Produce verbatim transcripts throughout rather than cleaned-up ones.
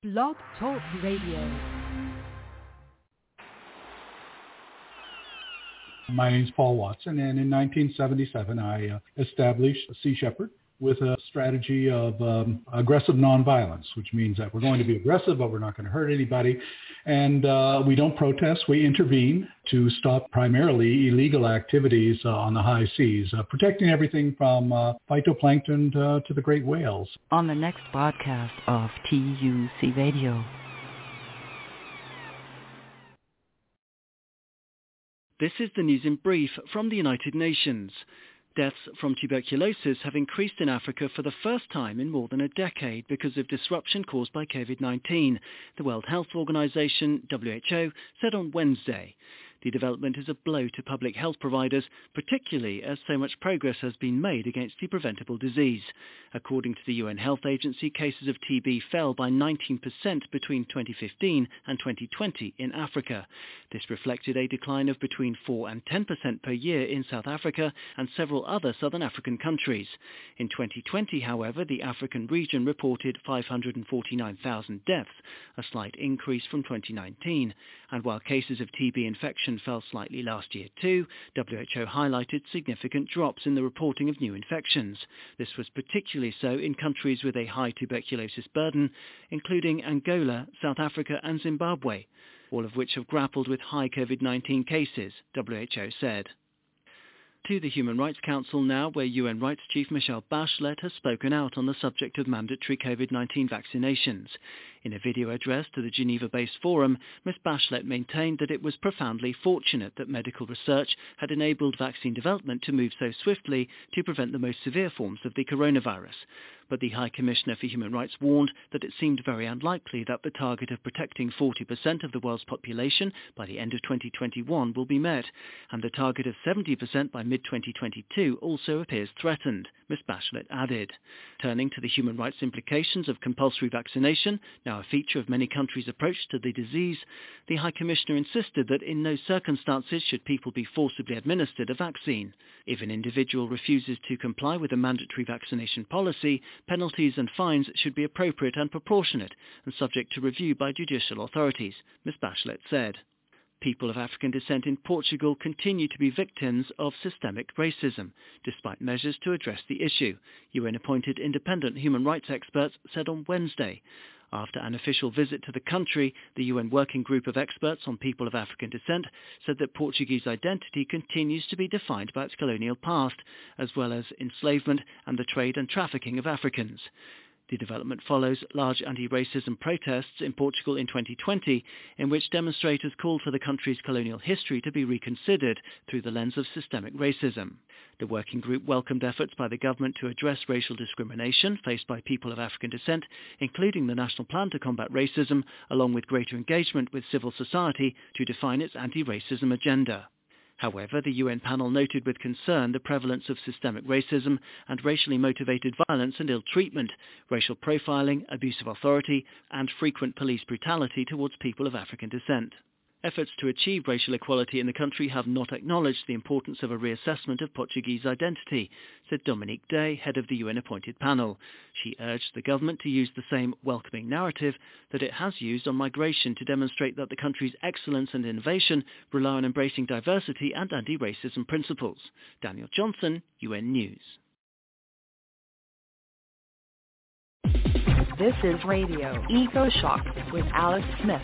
Blog Talk Radio. My name is Paul Watson, and in nineteen seventy-seven, I uh, established Sea Shepherd with a strategy of um, aggressive nonviolence, which means that we're going to be aggressive, but we're not going to hurt anybody. And uh, we don't protest. We intervene to stop primarily illegal activities uh, on the high seas, uh, protecting everything from uh, phytoplankton to, to the great whales. On the next broadcast of T U C Radio. This is the news in brief from the United Nations. Deaths from tuberculosis have increased in Africa for the first time in more than a decade because of disruption caused by covid nineteen, the World Health Organization, W H O, said on Wednesday. The development is a blow to public health providers, particularly as so much progress has been made against the preventable disease. According to the U N Health Agency, cases of T B fell by nineteen percent between twenty fifteen and twenty twenty in Africa. This reflected a decline of between four and ten percent per year in South Africa and several other southern African countries. In twenty twenty, however, the African region reported five hundred forty-nine thousand deaths, a slight increase from twenty nineteen. And while cases of T B infection fell slightly last year too, W H O highlighted significant drops in the reporting of new infections. This was particularly so in countries with a high tuberculosis burden, including Angola, South Africa and Zimbabwe, all of which have grappled with high covid nineteen cases, W H O said. To the Human Rights Council now, where U N Rights Chief Michelle Bachelet has spoken out on the subject of mandatory covid nineteen vaccinations. In a video address to the Geneva-based forum, Miz Bachelet maintained that it was profoundly fortunate that medical research had enabled vaccine development to move so swiftly to prevent the most severe forms of the coronavirus. But the High Commissioner for Human Rights warned that it seemed very unlikely that the target of protecting forty percent of the world's population by the end of twenty twenty-one will be met, and the target of seventy percent by mid twenty twenty-two also appears threatened, Miz Bachelet added. Turning to the human rights implications of compulsory vaccination, now a feature of many countries' approach to the disease, the High Commissioner insisted that in no circumstances should people be forcibly administered a vaccine. If an individual refuses to comply with a mandatory vaccination policy, penalties and fines should be appropriate and proportionate and subject to review by judicial authorities, Miz Bachelet said. People of African descent in Portugal continue to be victims of systemic racism, despite measures to address the issue, U N-appointed independent human rights experts said on Wednesday. After an official visit to the country, the U N Working Group of Experts on People of African Descent said that Portuguese identity continues to be defined by its colonial past, as well as enslavement and the trade and trafficking of Africans. The development follows large anti-racism protests in Portugal in twenty twenty, in which demonstrators called for the country's colonial history to be reconsidered through the lens of systemic racism. The working group welcomed efforts by the government to address racial discrimination faced by people of African descent, including the National Plan to Combat Racism, along with greater engagement with civil society to define its anti-racism agenda. However, the U N panel noted with concern the prevalence of systemic racism and racially motivated violence and ill treatment, racial profiling, abuse of authority, and frequent police brutality towards people of African descent. Efforts to achieve racial equality in the country have not acknowledged the importance of a reassessment of Portuguese identity, said Dominique Day, head of the U N-appointed panel. She urged the government to use the same welcoming narrative that it has used on migration to demonstrate that the country's excellence and innovation rely on embracing diversity and anti-racism principles. Daniel Johnson, U N News. This is Radio EcoShock with Alex Smith.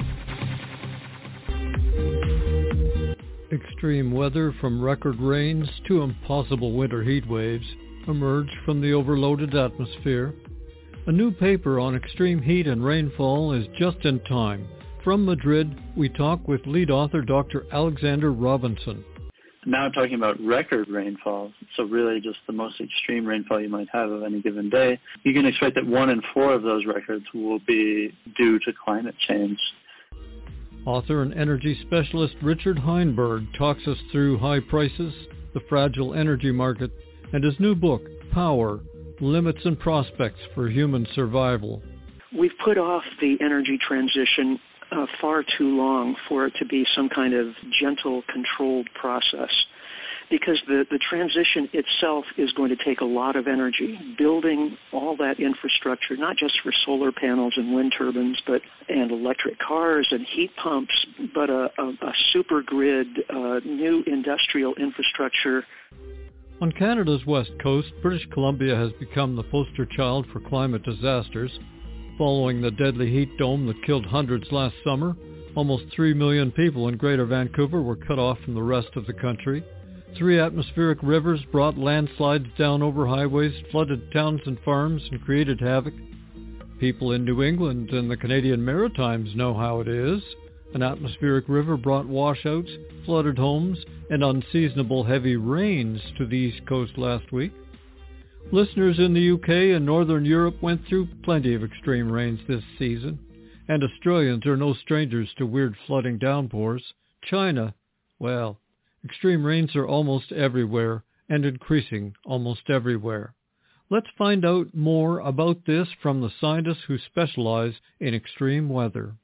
Extreme weather from record rains to impossible winter heat waves emerge from the overloaded atmosphere. A new paper on extreme heat and rainfall is just in time. From Madrid, we talk with lead author Doctor Alexander Robinson. Now talking about record rainfall, so really just the most extreme rainfall you might have of any given day, you can expect that one in four of those records will be due to climate change. Author and energy specialist Richard Heinberg talks us through high prices, the fragile energy market, and his new book, Power, Limits and Prospects for Human Survival. We've put off the energy transition uh, far too long for it to be some kind of gentle, controlled process. because the, the transition itself is going to take a lot of energy, building all that infrastructure, not just for solar panels and wind turbines, but and electric cars and heat pumps, but a, a, a super grid, uh, new industrial infrastructure. On Canada's west coast, British Columbia has become the poster child for climate disasters. Following the deadly heat dome that killed hundreds last summer, almost three million people in Greater Vancouver were cut off from the rest of the country. Three atmospheric rivers brought landslides down over highways, flooded towns and farms, and created havoc. People in New England and the Canadian Maritimes know how it is. An atmospheric river brought washouts, flooded homes, and unseasonable heavy rains to the East Coast last week. Listeners in the U K and Northern Europe went through plenty of extreme rains this season. And Australians are no strangers to weird flooding downpours. China, well, extreme rains are almost everywhere and increasing almost everywhere. Let's find out more about this from the scientists who specialize in extreme weather.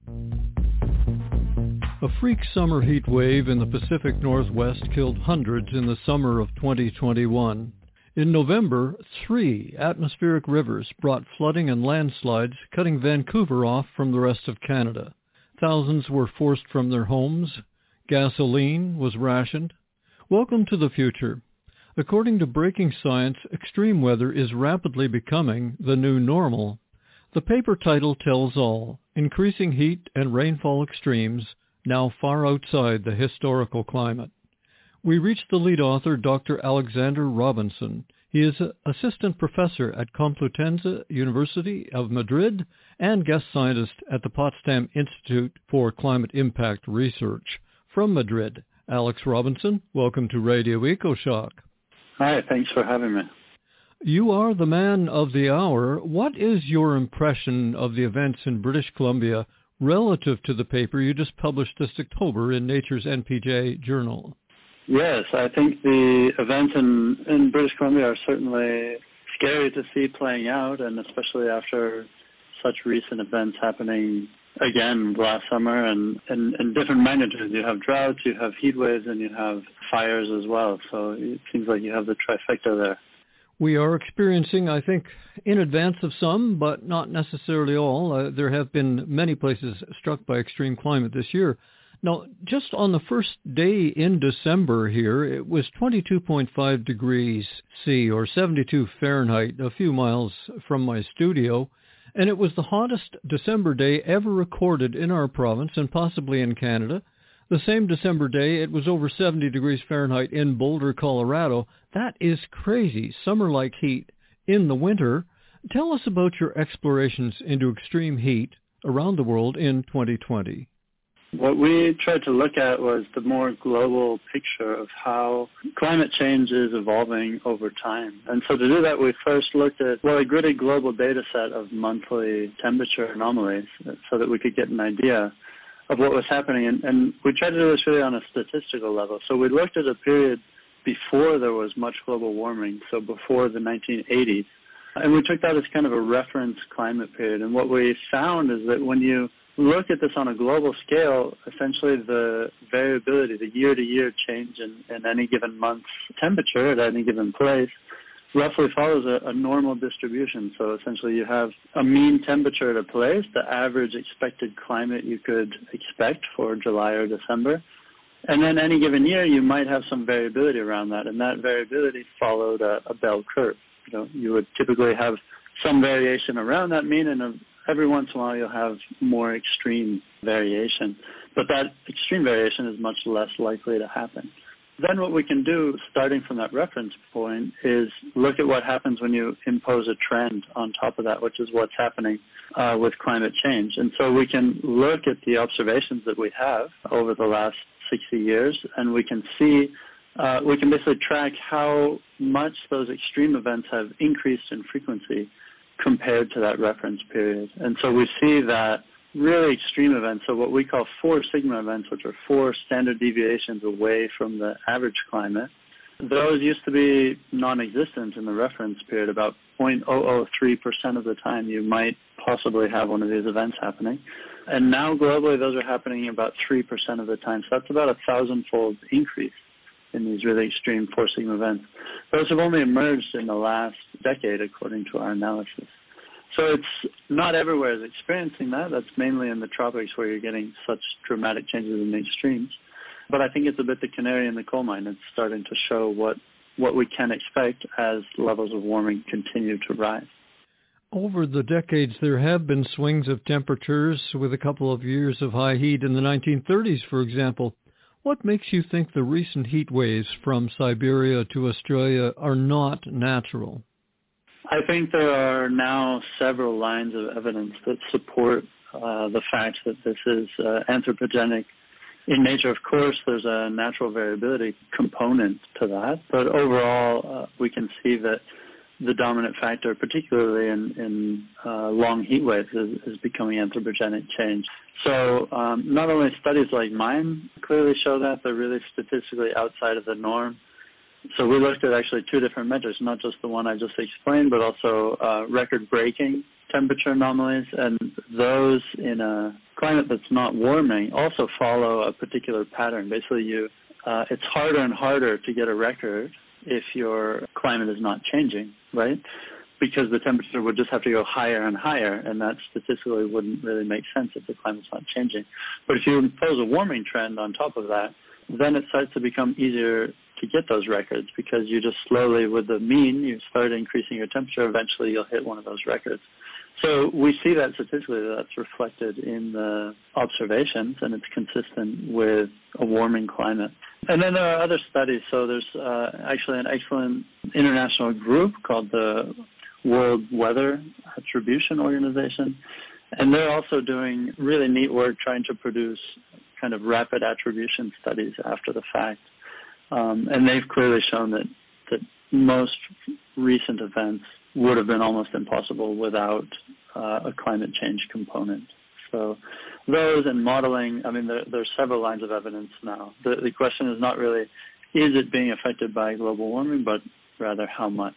A freak summer heat wave in the Pacific Northwest killed hundreds in the summer of twenty twenty-one. In November, three atmospheric rivers brought flooding and landslides, cutting Vancouver off from the rest of Canada. Thousands were forced from their homes. Gasoline was rationed. Welcome to the future. According to Breaking Science, extreme weather is rapidly becoming the new normal. The paper title tells all: Increasing Heat and Rainfall Extremes, Now Far Outside the Historical Climate. We reached the lead author, Doctor Alexander Robinson. He is an assistant professor at Complutense University of Madrid and guest scientist at the Potsdam Institute for Climate Impact Research. From Madrid, Alex Robinson, welcome to Radio EcoShock. Hi, thanks for having me. You are the man of the hour. What is your impression of the events in British Columbia relative to the paper you just published this October in Nature's N P J journal? Yes, I think the events in, in British Columbia are certainly scary to see playing out, and especially after such recent events happening again last summer and in different magnitudes. You have droughts, you have heat waves, and you have fires as well. So it seems like you have the trifecta there. We are experiencing, I think, in advance of some, but not necessarily all. Uh, there have been many places struck by extreme climate this year. Now, just on the first day in December here, it was twenty-two point five degrees C or seventy-two Fahrenheit, a few miles from my studio, and it was the hottest December day ever recorded in our province and possibly in Canada. The same December day, it was over seventy degrees Fahrenheit in Boulder, Colorado. That is crazy, summer-like heat in the winter. Tell us about your explorations into extreme heat around the world in twenty twenty. What we tried to look at was the more global picture of how climate change is evolving over time. And so to do that, we first looked at, well, a gridded global data set of monthly temperature anomalies so that we could get an idea of what was happening. And, and we tried to do this really on a statistical level. So we looked at a period before there was much global warming, so before the nineteen eighties. And we took that as kind of a reference climate period. And what we found is that when you look at this on a global scale, essentially the variability, the year-to-year change in, in any given month's temperature at any given place roughly follows a, a normal distribution. So essentially you have a mean temperature at a place, the average expected climate you could expect for July or December. And then any given year you might have some variability around that, and that variability followed a, a bell curve. You know, you would typically have some variation around that mean, and a, every once in a while you'll have more extreme variation. But that extreme variation is much less likely to happen. Then what we can do, starting from that reference point, is look at what happens when you impose a trend on top of that, which is what's happening uh, with climate change. And so we can look at the observations that we have over the last sixty years, and we can see, uh, we can basically track how much those extreme events have increased in frequency compared to that reference period. And so we see that really extreme events, so what we call four sigma events, which are four standard deviations away from the average climate, those used to be non-existent in the reference period. About zero point zero zero three percent of the time you might possibly have one of these events happening. And now globally those are happening about three percent of the time. So that's about a thousand-fold increase. in these really extreme four sigma events. Those have only emerged in the last decade, according to our analysis. So it's not everywhere is experiencing that. That's mainly in the tropics where you're getting such dramatic changes in the extremes. But I think it's a bit the canary in the coal mine. It's starting to show what, what we can expect as levels of warming continue to rise. Over the decades, there have been swings of temperatures with a couple of years of high heat in the nineteen thirties, for example. What makes you think the recent heat waves from Siberia to Australia are not natural? I think there are now several lines of evidence that support uh, the fact that this is uh, anthropogenic in nature. Of course, there's a natural variability component to that, but overall, uh, we can see that the dominant factor, particularly in, in uh, long heat waves, is, is becoming anthropogenic change. So um, not only studies like mine clearly show that, they're really statistically outside of the norm. So we looked at actually two different measures, not just the one I just explained, but also uh, record-breaking temperature anomalies, and those in a climate that's not warming also follow a particular pattern. Basically, you uh, it's harder and harder to get a record if your climate is not changing, right? Because the temperature would just have to go higher and higher, and that statistically wouldn't really make sense if the climate's not changing. But if you impose a warming trend on top of that, then it starts to become easier to get those records, because you just slowly, with the mean, you start increasing your temperature. Eventually, you'll hit one of those records. So we see that statistically that's reflected in the observations, and it's consistent with a warming climate. And then there are other studies. So there's uh, actually an excellent international group called the World Weather Attribution Organization, and they're also doing really neat work trying to produce kind of rapid attribution studies after the fact. Um, and they've clearly shown that, that most recent events would have been almost impossible without uh, a climate change component. So those and modeling, I mean, there, there are several lines of evidence now. The, the question is not really, is it being affected by global warming, but rather how much.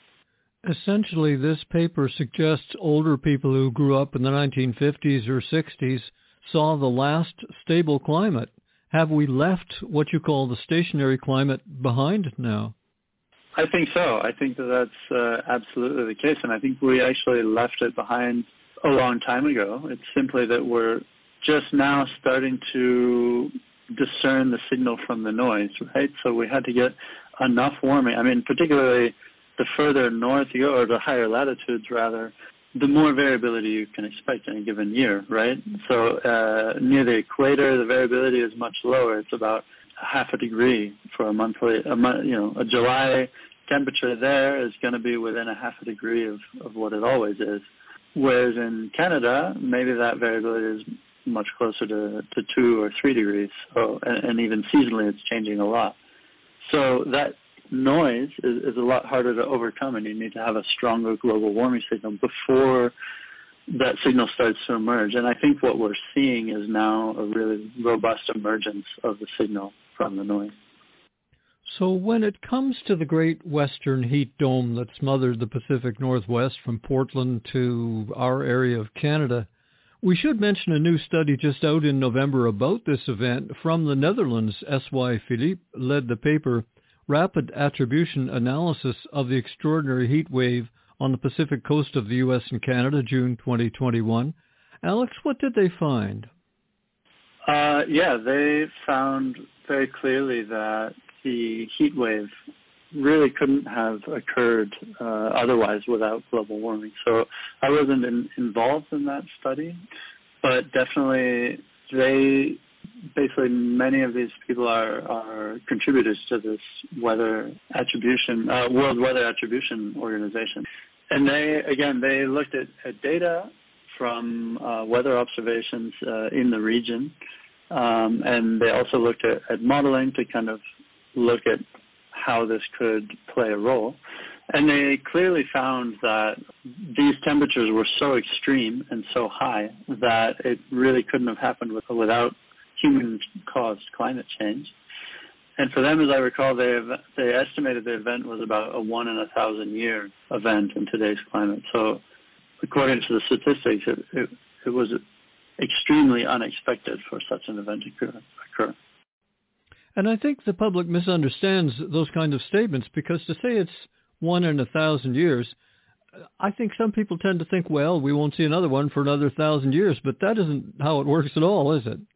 Essentially, this paper suggests older people who grew up in the nineteen fifties or sixties saw the last stable climate. Have we left what you call the stationary climate behind now? I think so. I think that that's uh, absolutely the case, and I think we actually left it behind a long time ago. It's simply that we're just now starting to discern the signal from the noise, right? So we had to get enough warming. I mean, particularly the further north you go, or the higher latitudes rather, the more variability you can expect in a given year, right? So uh, near the equator, the variability is much lower. It's about half a degree for a monthly, a month, you know, a July temperature there is going to be within a half a degree of, of what it always is. Whereas in Canada, maybe that variability is much closer to, to two or three degrees. So, and, and even seasonally, it's changing a lot. So that noise is, is a lot harder to overcome, and you need to have a stronger global warming signal before that signal starts to emerge. And I think what we're seeing is now a really robust emergence of the signal from the noise. So when it comes to the great western heat dome that smothered the Pacific Northwest from Portland to our area of Canada, we should mention a new study just out in November about this event from the Netherlands. S Y Philippe led the paper Rapid Attribution Analysis of the Extraordinary Heat Wave on the Pacific Coast of the U S and Canada, June twenty twenty-one. Alex, what did they find? Uh, yeah, they found very clearly that the heat wave really couldn't have occurred uh, otherwise without global warming. So I wasn't in, involved in that study, but definitely they, basically many of these people are, are contributors to this weather attribution, uh, World Weather Attribution Organization. And they, again, they looked at, at data from uh, weather observations uh, in the region, um, and they also looked at, at modeling to kind of look at how this could play a role. And they clearly found that these temperatures were so extreme and so high that it really couldn't have happened with, without human-caused climate change. And for them, as I recall, they they estimated the event was about a one in a thousand year event in today's climate. So according to the statistics, it, it, it was extremely unexpected for such an event to occur. And I think the public misunderstands those kind of statements, because to say it's one in a thousand years, I think some people tend to think, well, we won't see another one for another thousand years, but that isn't how it works at all, is it?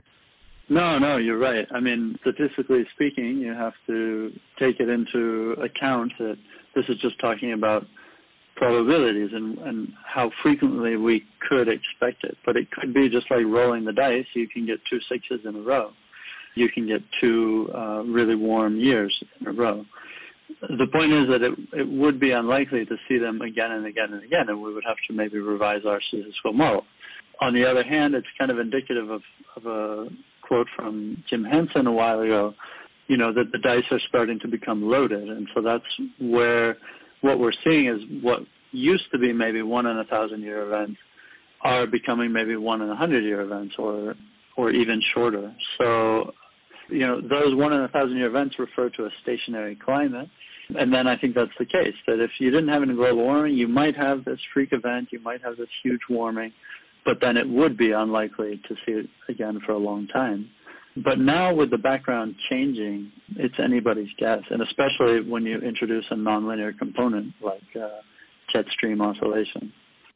No, no, you're right. I mean, statistically speaking, you have to take it into account that this is just talking about probabilities and, and how frequently we could expect it. But it could be just like rolling the dice. You can get two sixes in a row. You can get two uh, really warm years in a row. The point is that it, it would be unlikely to see them again and again and again, and we would have to maybe revise our statistical model. On the other hand, it's kind of indicative of, of a quote from Jim Henson a while ago, you know, that the dice are starting to become loaded. And so that's where what we're seeing is what used to be maybe one in a thousand year events are becoming maybe one in a hundred year events, or or even shorter. So, you know, those one in a thousand year events refer to a stationary climate. And then I think that's the case, that if you didn't have any global warming, you might have this freak event, you might have this huge warming, but then it would be unlikely to see it again for a long time. But now with the background changing, it's anybody's guess, and especially when you introduce a nonlinear component like uh, jet stream oscillation.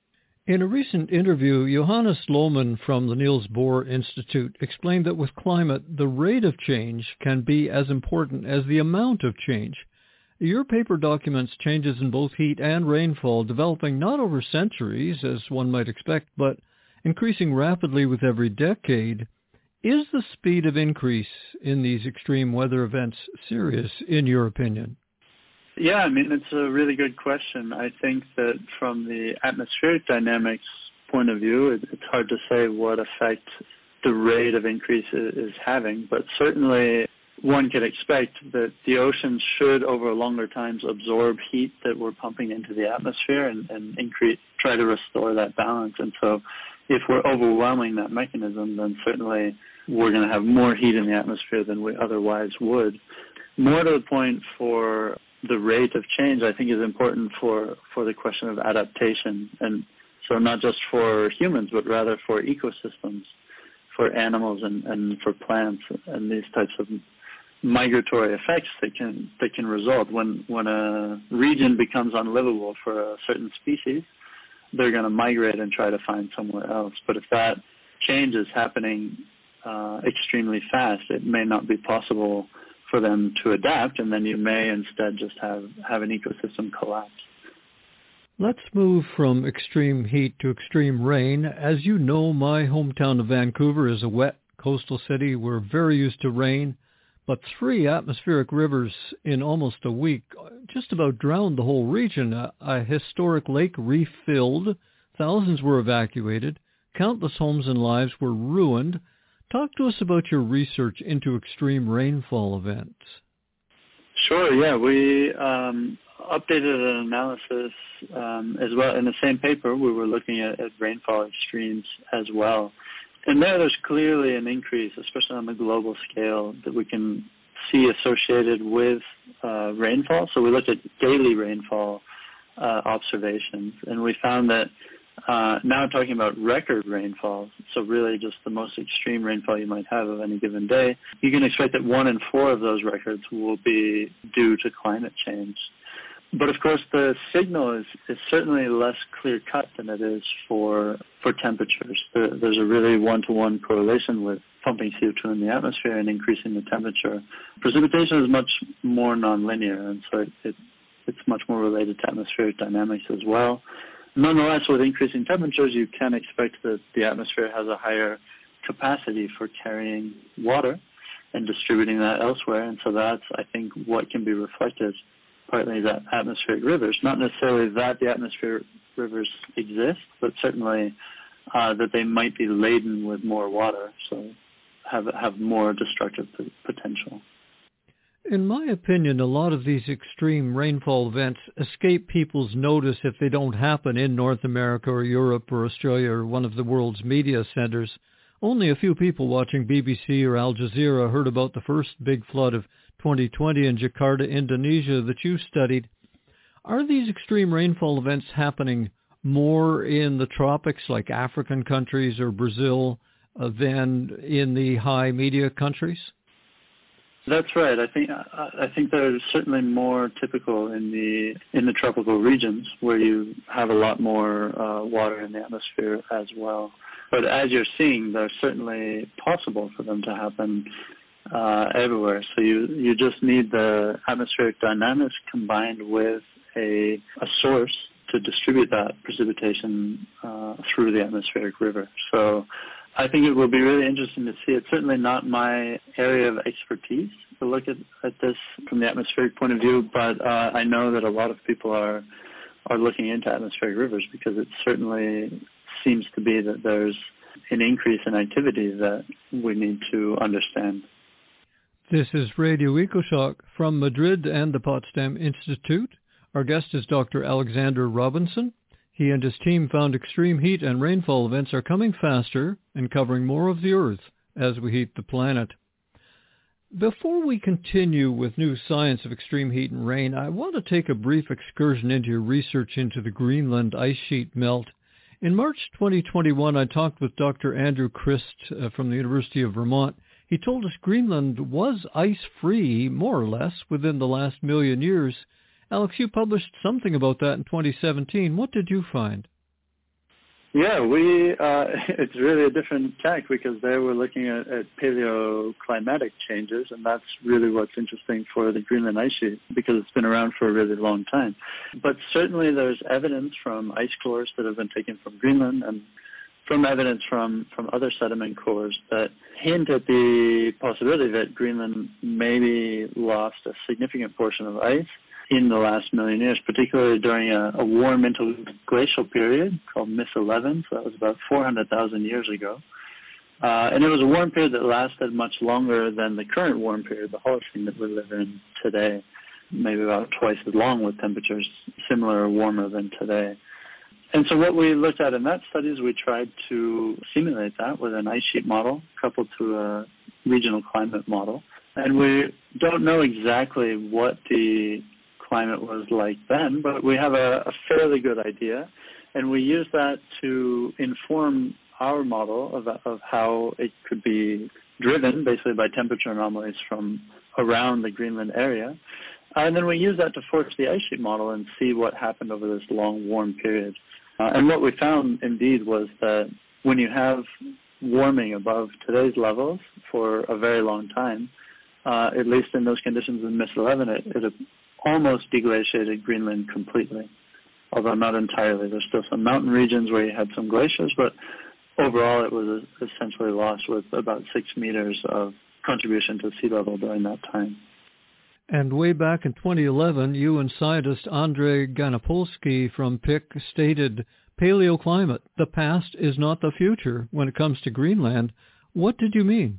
In a recent interview, Johannes Lohmann from the Niels Bohr Institute explained that with climate, the rate of change can be as important as the amount of change. Your paper documents changes in both heat and rainfall developing not over centuries, as one might expect, but increasing rapidly with every decade. Is the speed of increase in these extreme weather events serious, in your opinion? Yeah, I mean, it's a really good question. I think that from the atmospheric dynamics point of view, it, it's hard to say what effect the rate of increase is having, but certainly one could expect that the oceans should, over longer times, absorb heat that we're pumping into the atmosphere and, and increase, try to restore that balance. And so if we're overwhelming that mechanism, then certainly we're going to have more heat in the atmosphere than we otherwise would. More to the point, for the rate of change, I think, is important for, for the question of adaptation. And so not just for humans, but rather for ecosystems, for animals and, and for plants, and these types of migratory effects that can that can result when when a region becomes unlivable for a certain species. They're going to migrate and try to find somewhere else. But if that change is happening uh, extremely fast, it may not be possible for them to adapt, and then you may instead just have, have an ecosystem collapse. Let's move from extreme heat to extreme rain. As you know, my hometown of Vancouver is a wet coastal city. We're very used to rain, but three atmospheric rivers in almost a week just about drowned the whole region. A, a historic lake refilled, thousands were evacuated, countless homes and lives were ruined. Talk to us about your research into extreme rainfall events. Sure, yeah. We um, updated an analysis um, as well. In the same paper, we were looking at, at rainfall extremes as well. And there, there's clearly an increase, especially on the global scale, that we can see associated with uh, rainfall. So we looked at daily rainfall uh, observations, and we found that uh, now talking about record rainfall, so really just the most extreme rainfall you might have of any given day, you can expect that one in four of those records will be due to climate change. But of course, the signal is, is certainly less clear-cut than it is for for temperatures. There, there's a really one-to-one correlation with pumping C O two in the atmosphere and increasing the temperature. Precipitation is much more nonlinear, and so it, it, it's much more related to atmospheric dynamics as well. Nonetheless, with increasing temperatures, you can expect that the atmosphere has a higher capacity for carrying water and distributing that elsewhere, and so that's, I think, what can be reflected partly that atmospheric rivers. Not necessarily that the atmospheric rivers exist, but certainly uh, that they might be laden with more water, so have have more destructive p- potential. In my opinion, a lot of these extreme rainfall events escape people's notice if they don't happen in North America or Europe or Australia or one of the world's media centers. Only a few people watching B B C or Al Jazeera heard about the first big flood of twenty twenty in Jakarta, Indonesia, that you studied. Are these extreme rainfall events happening more in the tropics like African countries or Brazil uh, than in the high media countries? That's right. I think I think they're certainly more typical in the in the tropical regions where you have a lot more uh, water in the atmosphere as well. But as you're seeing, they're certainly possible for them to happen uh, everywhere. So you you just need the atmospheric dynamics combined with a a source to distribute that precipitation uh, through the atmospheric river. So I think it will be really interesting to see. It's certainly not my area of expertise to look at, at this from the atmospheric point of view, but uh, I know that a lot of people are are looking into atmospheric rivers because it certainly seems to be that there's an increase in activity that we need to understand. This is Radio EcoShock from Madrid and the Potsdam Institute. Our guest is Doctor Alexander Robinson. He and his team found extreme heat and rainfall events are coming faster and covering more of the Earth as we heat the planet. Before we continue with new science of extreme heat and rain, I want to take a brief excursion into your research into the Greenland ice sheet melt. In March twenty twenty-one, I talked with Doctor Andrew Christ uh, from the University of Vermont. He told us Greenland was ice-free, more or less, within the last million years. Alex, you published something about that in twenty seventeen. What did you find? Yeah, we uh, it's really a different tack because there we're looking at, at paleoclimatic changes, and that's really what's interesting for the Greenland ice sheet because it's been around for a really long time. But certainly there's evidence from ice cores that have been taken from Greenland and from evidence from, from other sediment cores that hint at the possibility that Greenland maybe lost a significant portion of ice in the last million years, particularly during a, a warm interglacial period called M I S eleven, so that was about four hundred thousand years ago. Uh, and it was a warm period that lasted much longer than the current warm period, the Holocene that we live in today, maybe about twice as long with temperatures similar or warmer than today. And so what we looked at in that study is we tried to simulate that with an ice sheet model coupled to a regional climate model. And we don't know exactly what the climate was like then, but we have a, a fairly good idea, and we use that to inform our model of, of how it could be driven basically by temperature anomalies from around the Greenland area. Uh, and then we use that to force the ice sheet model and see what happened over this long warm period. Uh, and what we found indeed was that when you have warming above today's levels for a very long time, uh, at least in those conditions in M I S eleven, it, it almost deglaciated Greenland completely, although not entirely. There's still some mountain regions where you had some glaciers, but overall it was essentially lost with about six meters of contribution to sea level during that time. And way back in twenty eleven, you and scientist Andrei Ganopolsky from P I C stated, "Paleoclimate, the past is not the future when it comes to Greenland." What did you mean?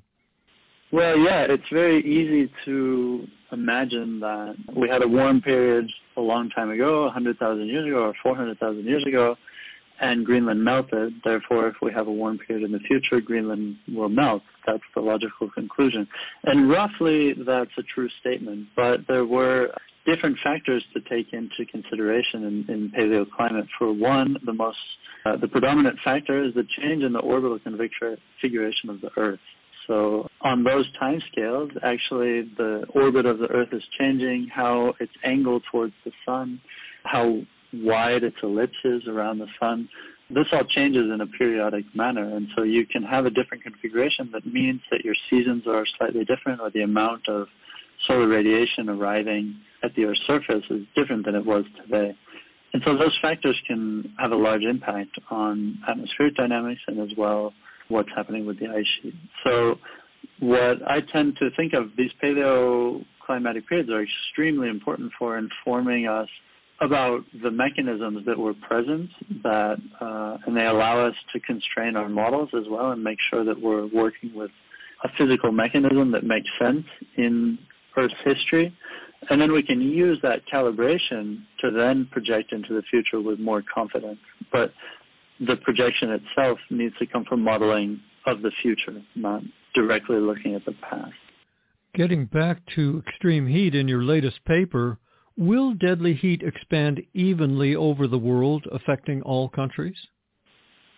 Well, yeah, it's very easy to imagine that we had a warm period a long time ago, one hundred thousand years ago or four hundred thousand years ago, and Greenland melted. Therefore, if we have a warm period in the future, Greenland will melt. That's the logical conclusion. And roughly, that's a true statement. But there were different factors to take into consideration in, in paleoclimate. For one, the most, uh, the predominant factor is the change in the orbital configuration of the Earth. So on those timescales, actually the orbit of the Earth is changing, how it's angled towards the sun, how wide its ellipse is around the sun. This all changes in a periodic manner, and so you can have a different configuration that means that your seasons are slightly different, or the amount of solar radiation arriving at the Earth's surface is different than it was today. And so those factors can have a large impact on atmospheric dynamics and as well what's happening with the ice sheet. So what I tend to think of, these paleoclimatic periods are extremely important for informing us about the mechanisms that were present, that uh, and they allow us to constrain our models as well and make sure that we're working with a physical mechanism that makes sense in Earth's history. And then we can use that calibration to then project into the future with more confidence. But the projection itself needs to come from modeling of the future, not directly looking at the past. Getting back to extreme heat in your latest paper, will deadly heat expand evenly over the world, affecting all countries?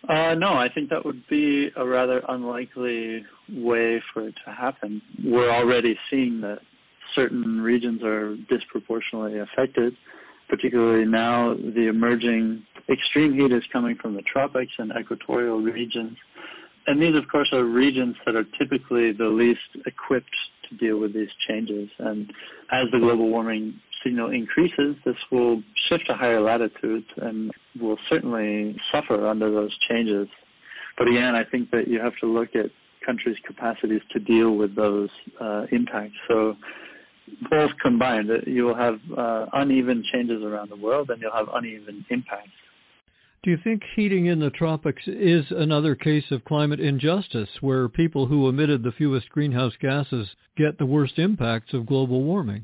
Uh, no, I think that would be a rather unlikely way for it to happen. We're already seeing that certain regions are disproportionately affected, particularly now the emerging extreme heat is coming from the tropics and equatorial regions. And these, of course, are regions that are typically the least equipped to deal with these changes. And as the global warming signal increases, this will shift to higher latitudes and will certainly suffer under those changes. But again, I think that you have to look at countries' capacities to deal with those uh, impacts. So both combined, you will have uh, uneven changes around the world and you'll have uneven impacts. Do you think heating in the tropics is another case of climate injustice, where people who emitted the fewest greenhouse gases get the worst impacts of global warming?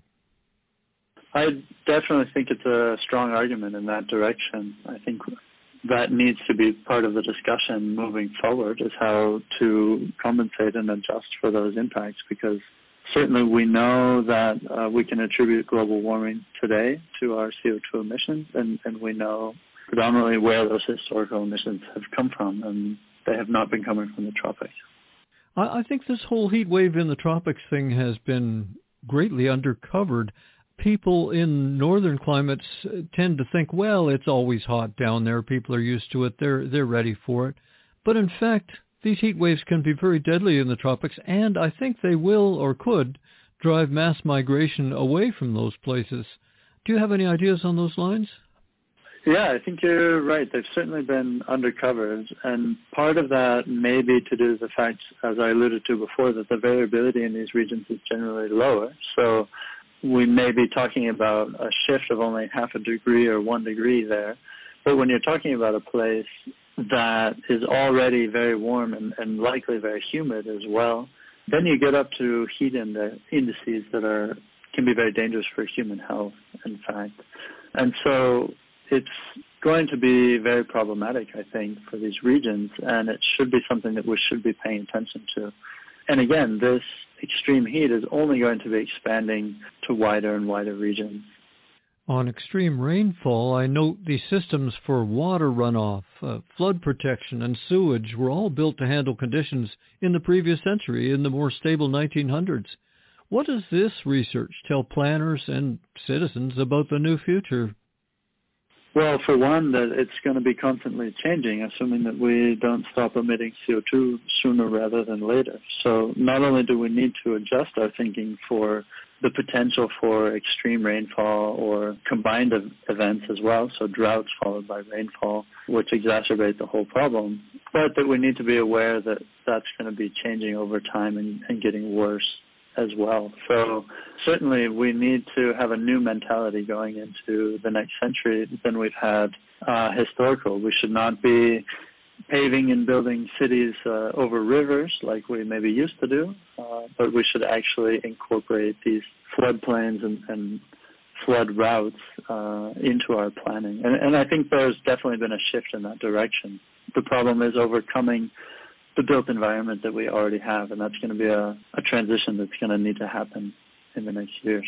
I definitely think it's a strong argument in that direction. I think that needs to be part of the discussion moving forward, is how to compensate and adjust for those impacts, because certainly we know that uh, we can attribute global warming today to our C O two emissions, and, and we know predominantly where those historical emissions have come from, and they have not been coming from the tropics. I, I think this whole heat wave in the tropics thing has been greatly undercovered. People in northern climates tend to think, well, it's always hot down there. People are used to it. They're they're ready for it. But in fact, these heat waves can be very deadly in the tropics, and I think they will or could drive mass migration away from those places. Do you have any ideas on those lines? Yeah, I think you're right. They've certainly been undercovered, and part of that may be to do with the fact, as I alluded to before, that the variability in these regions is generally lower. So we may be talking about a shift of only half a degree or one degree there. But when you're talking about a place that is already very warm and, and likely very humid as well, then you get up to heat index, indices that are can be very dangerous for human health, in fact. And so it's going to be very problematic, I think, for these regions, and it should be something that we should be paying attention to. And again, this extreme heat is only going to be expanding to wider and wider regions. On extreme rainfall, I note the systems for water runoff, uh, flood protection, and sewage were all built to handle conditions in the previous century, in the more stable nineteen hundreds. What does this research tell planners and citizens about the new future? Well, for one, that it's going to be constantly changing, assuming that we don't stop emitting C O two sooner rather than later. So not only do we need to adjust our thinking for the potential for extreme rainfall or combined events as well, so droughts followed by rainfall, which exacerbate the whole problem, but that we need to be aware that that's going to be changing over time and, and getting worse as well. So certainly we need to have a new mentality going into the next century than we've had uh, historical. We should not be paving and building cities uh, over rivers like we maybe used to do, uh, but we should actually incorporate these floodplains and, and flood routes uh, into our planning. And, and I think there's definitely been a shift in that direction. The problem is overcoming the built environment that we already have, and that's going to be a, a transition that's going to need to happen in the next years.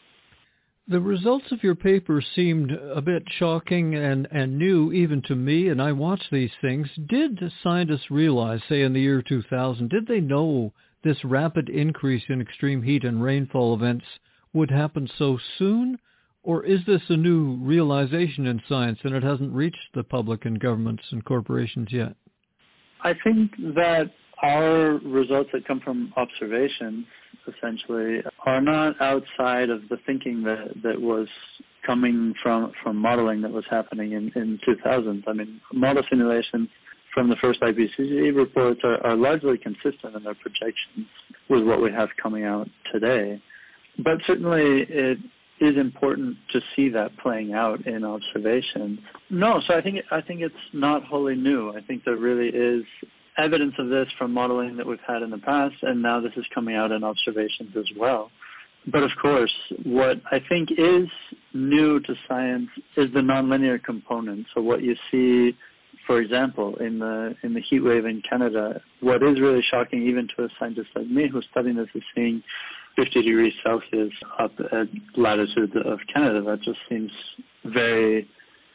The results of your paper seemed a bit shocking and, and new even to me, and I watched these things. Did scientists realize, say in the year two thousand, did they know this rapid increase in extreme heat and rainfall events would happen so soon? Or is this a new realization in science and it hasn't reached the public and governments and corporations yet? I think that our results that come from observations, essentially, are not outside of the thinking that, that was coming from, from modeling that was happening in, in two thousand. I mean, model simulations from the first I P C C reports are, are largely consistent in their projections with what we have coming out today. But certainly it is important to see that playing out in observations. No, so I think I think it's not wholly new. I think there really is evidence of this from modeling that we've had in the past, and now this is coming out in observations as well. But of course, what I think is new to science is the nonlinear component. So what you see, for example, in the in the heat wave in Canada, what is really shocking even to a scientist like me who's studying this is seeing fifty degrees Celsius up at latitude of Canada. That just seems very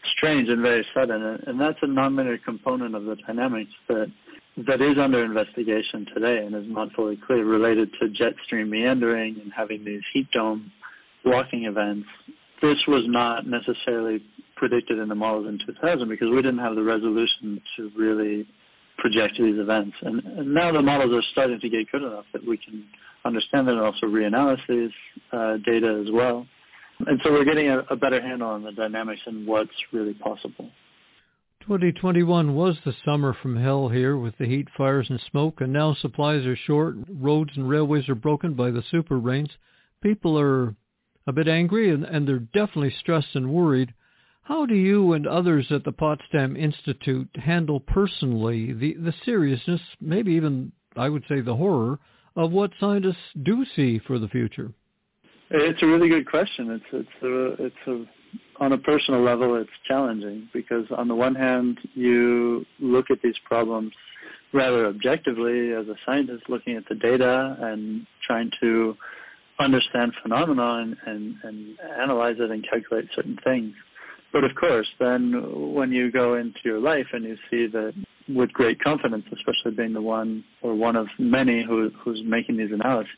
strange and very sudden. And that's a nonlinear component of the dynamics that that is under investigation today and is not fully clear, related to jet stream meandering and having these heat dome blocking events. This was not necessarily predicted in the models in two thousand because we didn't have the resolution to really project these events. And, and now the models are starting to get good enough that we can understand that, and also reanalysis uh, data as well. And so we're getting a, a better handle on the dynamics and what's really possible. twenty twenty-one was the summer from hell here with the heat, fires, and smoke, and now supplies are short, roads and railways are broken by the super rains. People are a bit angry, and, and they're definitely stressed and worried. How do you and others at the Potsdam Institute handle personally the, the seriousness, maybe even, I would say, the horror of what scientists do see for the future? It's a really good question. It's it's a, it's a, on a personal level, it's challenging because on the one hand, you look at these problems rather objectively as a scientist, looking at the data and trying to understand phenomena and, and, and analyze it and calculate certain things. But of course, then when you go into your life and you see that with great confidence, especially being the one or one of many who, who's making these analyses.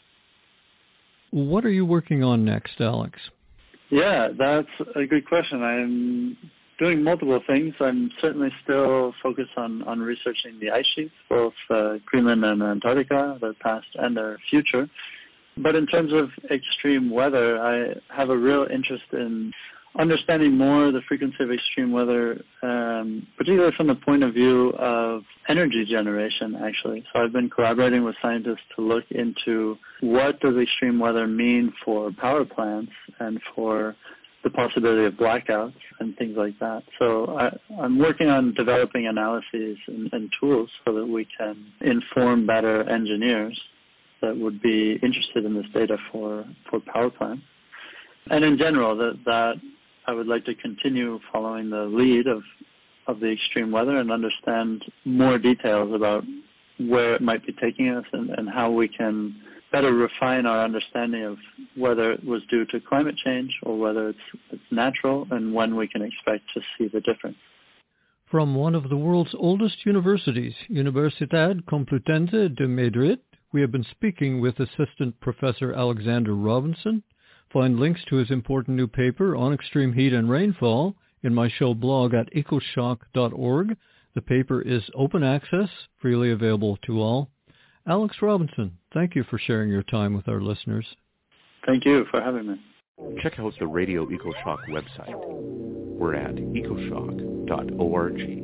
What are you working on next, Alex? Yeah, that's a good question. I'm doing multiple things. I'm certainly still focused on, on researching the ice sheets, both uh, Greenland and Antarctica, their past and their future. But in terms of extreme weather, I have a real interest in understanding more the frequency of extreme weather, um, particularly from the point of view of energy generation, actually. So I've been collaborating with scientists to look into what does extreme weather mean for power plants and for the possibility of blackouts and things like that. So I, I'm working on developing analyses and, and tools so that we can inform better engineers that would be interested in this data for, for power plants. And in general, that, that I would like to continue following the lead of, of the extreme weather and understand more details about where it might be taking us and, and how we can better refine our understanding of whether it was due to climate change or whether it's, it's natural and when we can expect to see the difference. From one of the world's oldest universities, Universidad Complutense de Madrid, we have been speaking with Assistant Professor Alexander Robinson. Find links to his important new paper on extreme heat and rainfall in my show blog at ecoshock dot org. The paper is open access, freely available to all. Alex Robinson, thank you for sharing your time with our listeners. Thank you for having me. Check out the Radio EcoShock website. We're at ecoshock dot org.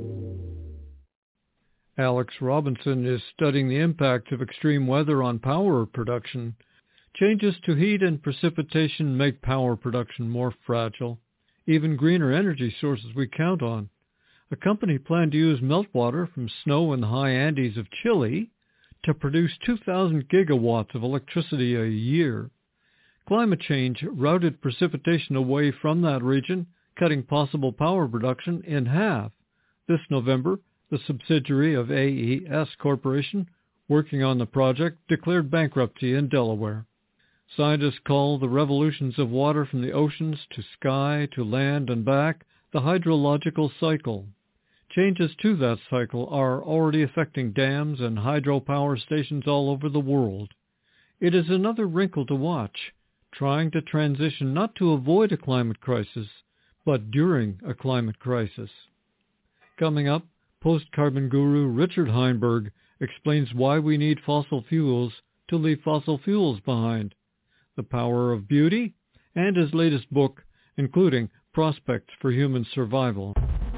Alex Robinson is studying the impact of extreme weather on power production. Changes to heat and precipitation make power production more fragile. Even greener energy sources we count on. A company planned to use meltwater from snow in the high Andes of Chile to produce two thousand gigawatts of electricity a year. Climate change routed precipitation away from that region, cutting possible power production in half. This November, the subsidiary of A E S Corporation, working on the project, declared bankruptcy in Delaware. Scientists call the revolutions of water from the oceans to sky to land and back the hydrological cycle. Changes to that cycle are already affecting dams and hydropower stations all over the world. It is another wrinkle to watch, trying to transition not to avoid a climate crisis, but during a climate crisis. Coming up, post-carbon guru Richard Heinberg explains why we need fossil fuels to leave fossil fuels behind, the power of beauty, and his latest book, including Prospects for Human Survival.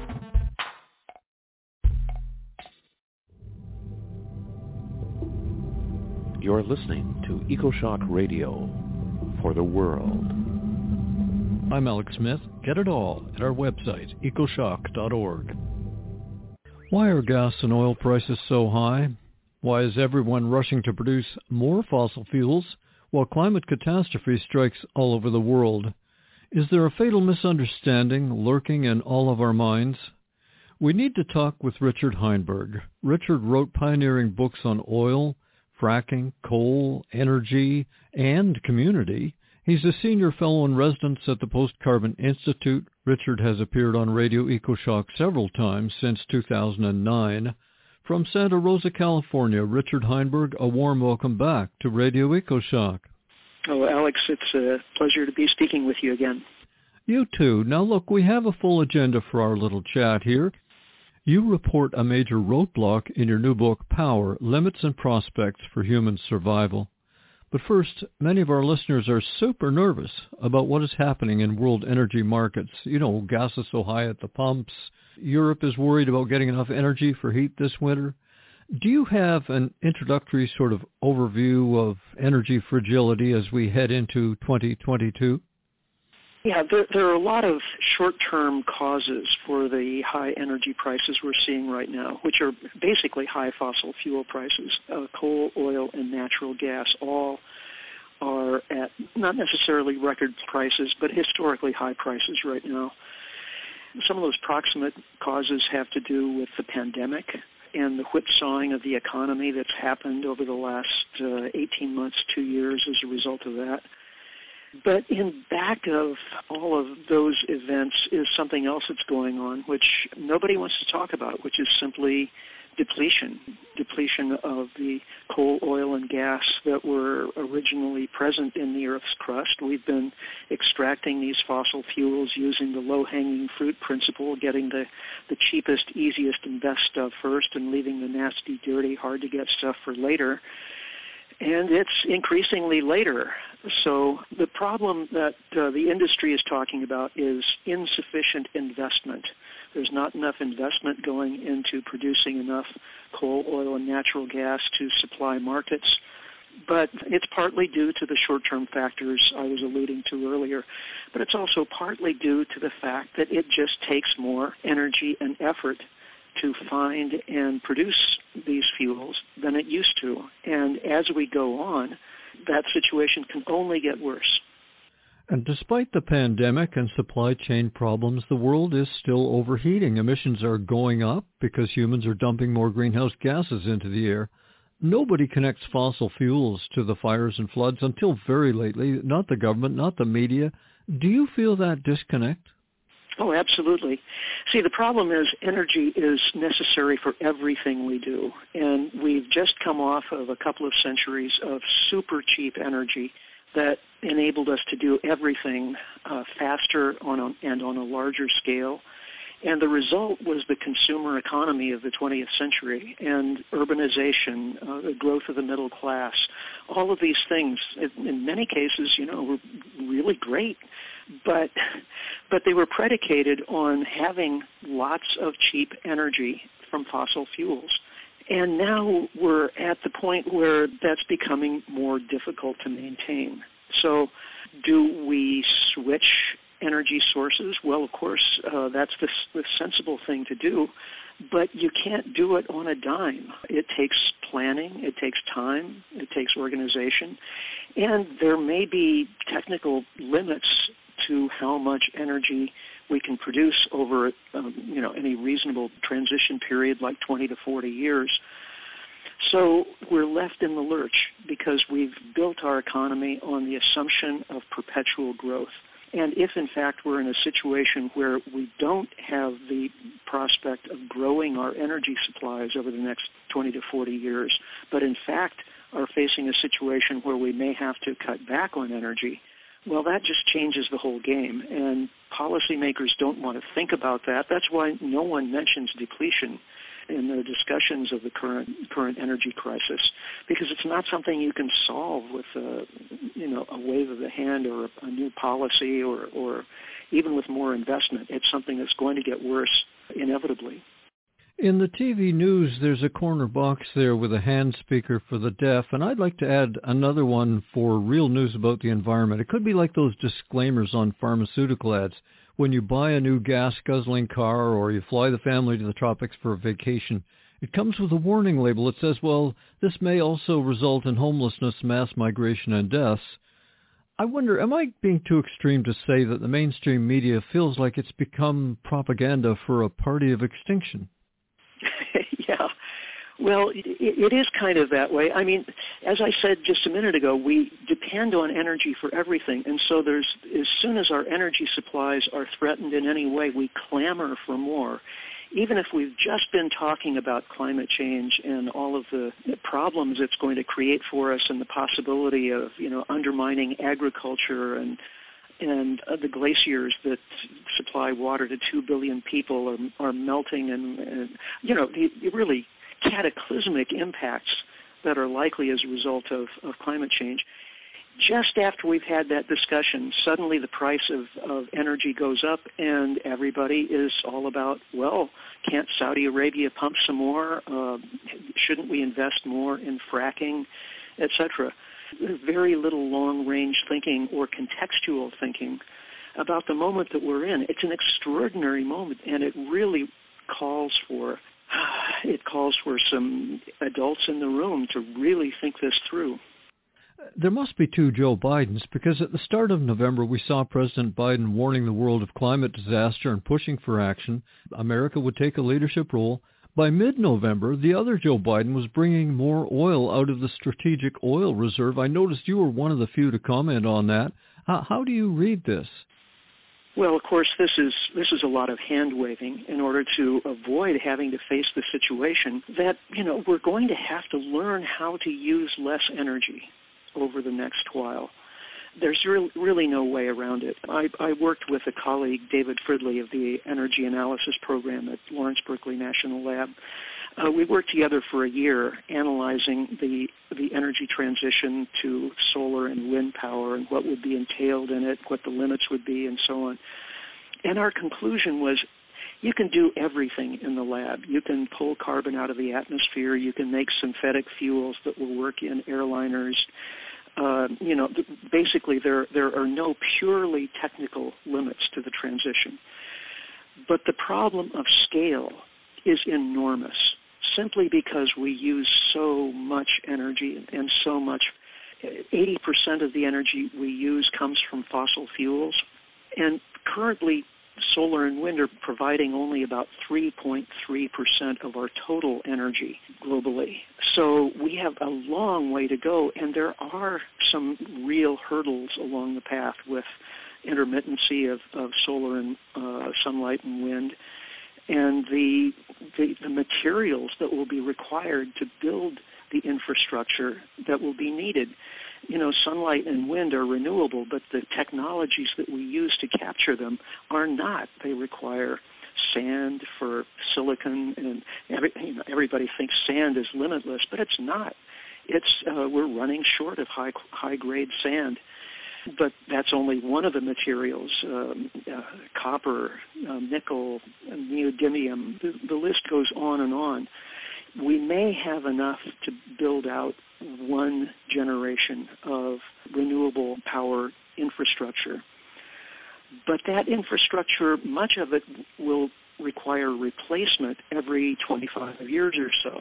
You're listening to EcoShock Radio for the world. I'm Alex Smith. Get it all at our website, ecoshock dot org. Why are gas and oil prices so high? Why is everyone rushing to produce more fossil fuels while climate catastrophe strikes all over the world? Is there a fatal misunderstanding lurking in all of our minds? We need to talk with Richard Heinberg. Richard wrote pioneering books on oil, fracking, coal, energy, and community. He's a senior fellow in residence at the Post-Carbon Institute. Richard has appeared on Radio EcoShock several times since two thousand nine. From Santa Rosa, California, Richard Heinberg, a warm welcome back to Radio EcoShock. Oh, Alex, it's a pleasure to be speaking with you again. You too. Now look, we have a full agenda for our little chat here. You report a major roadblock in your new book, Power, Limits and Prospects for Human Survival. But first, many of our listeners are super nervous about what is happening in world energy markets. You know, gas is so high at the pumps. Europe is worried about getting enough energy for heat this winter. Do you have an introductory sort of overview of energy fragility as we head into twenty twenty-two? Yeah, there, there are a lot of short-term causes for the high energy prices we're seeing right now, which are basically high fossil fuel prices. Uh, coal, oil, and natural gas all are at not necessarily record prices, but historically high prices right now. Some of those proximate causes have to do with the pandemic and the whipsawing of the economy that's happened over the last uh, eighteen months, two years as a result of that. But in back of all of those events is something else that's going on, which nobody wants to talk about, which is simply depletion, depletion of the coal, oil, and gas that were originally present in the Earth's crust. We've been extracting these fossil fuels using the low-hanging fruit principle, getting the, the cheapest, easiest, and best stuff first and leaving the nasty, dirty, hard-to-get stuff for later. And it's increasingly later. So the problem that uh, the industry is talking about is insufficient investment. There's not enough investment going into producing enough coal, oil, and natural gas to supply markets. But it's partly due to the short-term factors I was alluding to earlier. But it's also partly due to the fact that it just takes more energy and effort to find and produce these fuels than it used to. And as we go on, that situation can only get worse. And despite the pandemic and supply chain problems, the world is still overheating. Emissions are going up because humans are dumping more greenhouse gases into the air. Nobody connects fossil fuels to the fires and floods until very lately, not the government, not the media. Do you feel that disconnect? Oh, absolutely. See, the problem is energy is necessary for everything we do. And we've just come off of a couple of centuries of super cheap energy that enabled us to do everything uh, faster on a, and on a larger scale. And the result was the consumer economy of the twentieth century and urbanization, uh, the growth of the middle class. All of these things, in many cases, you know, were really great, but but they were predicated on having lots of cheap energy from fossil fuels. And now we're at the point where that's becoming more difficult to maintain. So do we switch energy sources? Well, of course, uh, that's the, the sensible thing to do, but you can't do it on a dime. It takes planning, it takes time, it takes organization, and there may be technical limits to how much energy we can produce over um, you know, any reasonable transition period like twenty to forty years. So we're left in the lurch because we've built our economy on the assumption of perpetual growth. And if, in fact, we're in a situation where we don't have the prospect of growing our energy supplies over the next twenty to forty years, but in fact are facing a situation where we may have to cut back on energy, well, that just changes the whole game. And policymakers don't want to think about that. That's why no one mentions depletion in the discussions of the current current energy crisis, because it's not something you can solve with a, you know, a wave of the hand or a new policy or, or even with more investment. It's something that's going to get worse inevitably. In the T V news, there's a corner box there with a hand speaker for the deaf, and I'd like to add another one for real news about the environment. It could be like those disclaimers on pharmaceutical ads. When you buy a new gas-guzzling car or you fly the family to the tropics for a vacation, it comes with a warning label that says, well, this may also result in homelessness, mass migration, and deaths. I wonder, am I being too extreme to say that the mainstream media feels like it's become propaganda for a party of extinction? Yeah. Well, it, it is kind of that way. I mean, as I said just a minute ago, we depend on energy for everything. And so there's, as soon as our energy supplies are threatened in any way, we clamor for more. Even if we've just been talking about climate change and all of the problems it's going to create for us and the possibility of, you know, undermining agriculture and and uh, the glaciers that supply water to two billion people are, are melting and, and, you know, the, the really cataclysmic impacts that are likely as a result of, of climate change. Just after we've had that discussion, suddenly the price of, of energy goes up and everybody is all about, well, can't Saudi Arabia pump some more? Uh, shouldn't we invest more in fracking, et cetera? Very little long-range thinking or contextual thinking about the moment that we're in. It's an extraordinary moment, and it really calls for it calls for some adults in the room to really think this through. There must be two Joe Bidens, because at the start of November we saw President Biden warning the world of climate disaster and pushing for action. America would take a leadership role. By mid-November, the other Joe Biden was bringing more oil out of the strategic oil reserve. I noticed you were one of the few to comment on that. How, how do you read this? Well, of course, this is this is a lot of hand-waving in order to avoid having to face the situation that, you know, we're going to have to learn how to use less energy over the next while. There's re- really no way around it. I, I worked with a colleague, David Fridley, of the Energy Analysis Program at Lawrence Berkeley National Lab. Uh, we worked together for a year analyzing the the energy transition to solar and wind power and what would be entailed in it, what the limits would be, and so on. And our conclusion was, you can do everything in the lab. You can pull carbon out of the atmosphere. You can make synthetic fuels that will work in airliners. Uh, you know, basically there there are no purely technical limits to the transition. But the problem of scale is enormous, simply because we use so much energy and so much. eighty percent of the energy we use comes from fossil fuels, and currently solar and wind are providing only about three point three percent of our total energy globally. So we have a long way to go, and there are some real hurdles along the path with intermittency of, of solar and uh, sunlight and wind, and the, the the materials that will be required to build the infrastructure that will be needed. You know, sunlight and wind are renewable, but the technologies that we use to capture them are not. They require sand for silicon, and every, you know, everybody thinks sand is limitless, but it's not. It's uh, we're running short of high high grade sand, but that's only one of the materials. Um, uh, copper, uh, nickel, neodymium. The, the list goes on and on. We may have enough to build out one generation of renewable power infrastructure. But that infrastructure, much of it will require replacement every twenty-five years or so.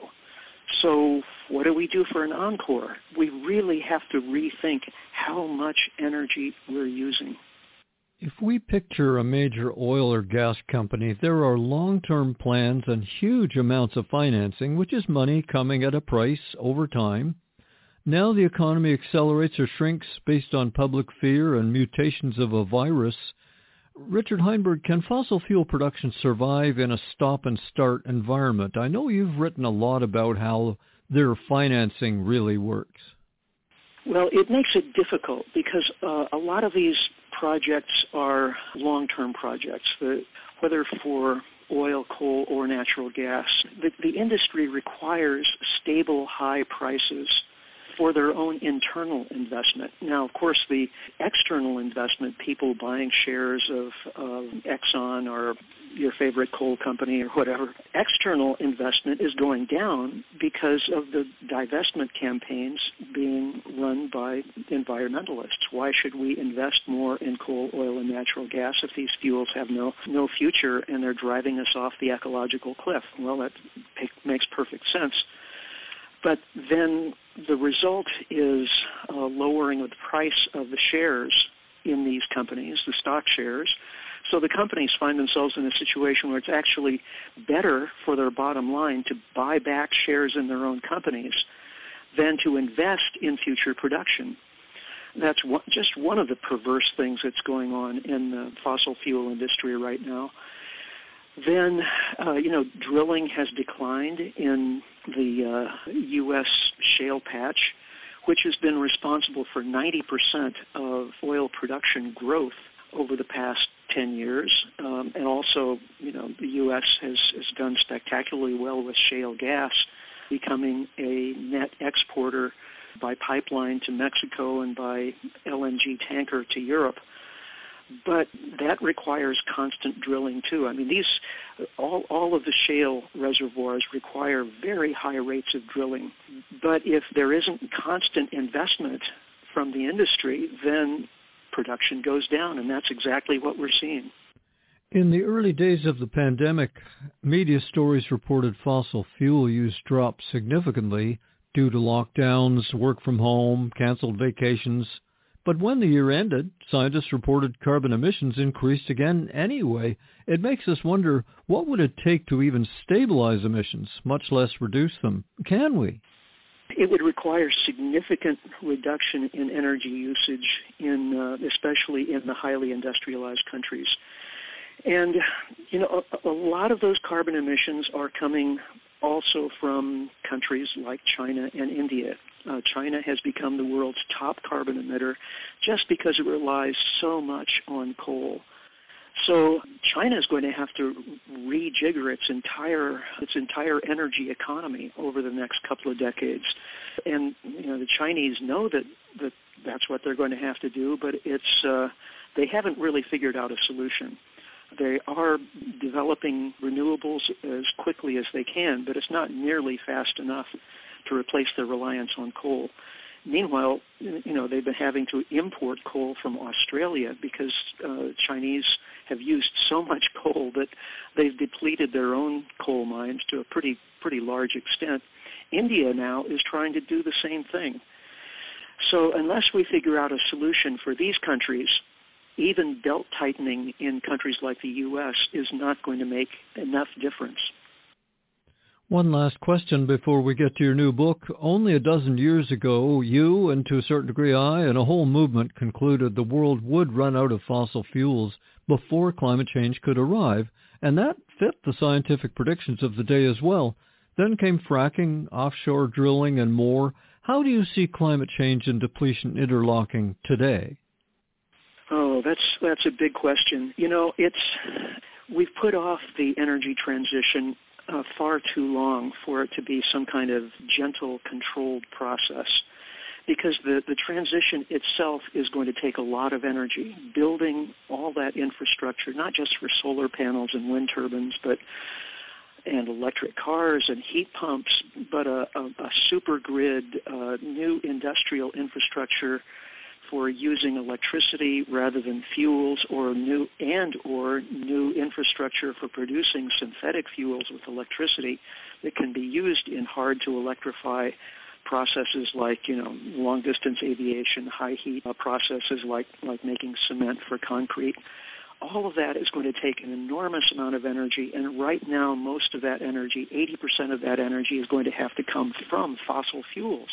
So what do we do for an encore? We really have to rethink how much energy we're using. If we picture a major oil or gas company, there are long-term plans and huge amounts of financing, which is money coming at a price over time. Now the economy accelerates or shrinks based on public fear and mutations of a virus. Richard Heinberg, can fossil fuel production survive in a stop-and-start environment? I know you've written a lot about how their financing really works. Well, it makes it difficult because uh, a lot of these projects are long-term projects, the, whether for oil, coal, or natural gas. The, the industry requires stable, high prices for their own internal investment. Now, of course, the external investment, people buying shares of, of Exxon or your favorite coal company or whatever, external investment is going down because of the divestment campaigns being run by environmentalists. Why should we invest more in coal, oil, and natural gas if these fuels have no, no future and they're driving us off the ecological cliff? Well, that makes perfect sense. But then the result is a lowering of the price of the shares in these companies, the stock shares, So the companies find themselves in a situation where it's actually better for their bottom line to buy back shares in their own companies than to invest in future production. That's one, just one of the perverse things that's going on in the fossil fuel industry right now. Then, uh, you know, drilling has declined in the uh, U S shale patch, which has been responsible for ninety percent of oil production growth over the past ten years. Um, and also, you know, the U S has, has done spectacularly well with shale gas, becoming a net exporter by pipeline to Mexico and by L N G tanker to Europe. But that requires constant drilling too. I mean, these all all of the shale reservoirs require very high rates of drilling. But if there isn't constant investment from the industry, then production goes down, and that's exactly what we're seeing. In the early days of the pandemic, media stories reported fossil fuel use dropped significantly due to lockdowns, work from home, canceled vacations. But when the year ended, scientists reported carbon emissions increased again anyway. It makes us wonder, what would it take to even stabilize emissions, much less reduce them? Can we? It would require significant reduction in energy usage, in uh, especially in the highly industrialized countries. And, you know, a, a lot of those carbon emissions are coming also from countries like China and India. Uh, China has become the world's top carbon emitter just because it relies so much on coal. So China is going to have to rejigger its entire its entire energy economy over the next couple of decades. And you know the Chinese know that, that that's what they're going to have to do, but it's uh, they haven't really figured out a solution. They are developing renewables as quickly as they can, but it's not nearly fast enough to replace their reliance on coal. Meanwhile, you know, they've been having to import coal from Australia because uh, Chinese have used so much coal that they've depleted their own coal mines to a pretty pretty large extent. India now is trying to do the same thing. So unless we figure out a solution for these countries, even belt tightening in countries like the U S is not going to make enough difference. One last question before we get to your new book. Only a dozen years ago, you, and to a certain degree I, and a whole movement concluded the world would run out of fossil fuels before climate change could arrive, and that fit the scientific predictions of the day as well. Then came fracking, offshore drilling, and more. How do you see climate change and depletion interlocking today? Oh, that's that's a big question. You know, it's we've put off the energy transition uh, far too long for it to be some kind of gentle, controlled process, because the, the transition itself is going to take a lot of energy. Building all that infrastructure, not just for solar panels and wind turbines, but and electric cars and heat pumps, but a, a, a super grid, uh, new industrial infrastructure for using electricity rather than fuels, or new and or new infrastructure for producing synthetic fuels with electricity that can be used in hard to electrify processes like, you know, long distance aviation, high heat uh, processes like, like making cement for concrete. All of that is going to take an enormous amount of energy, and right now most of that energy, eighty percent of that energy, is going to have to come from fossil fuels.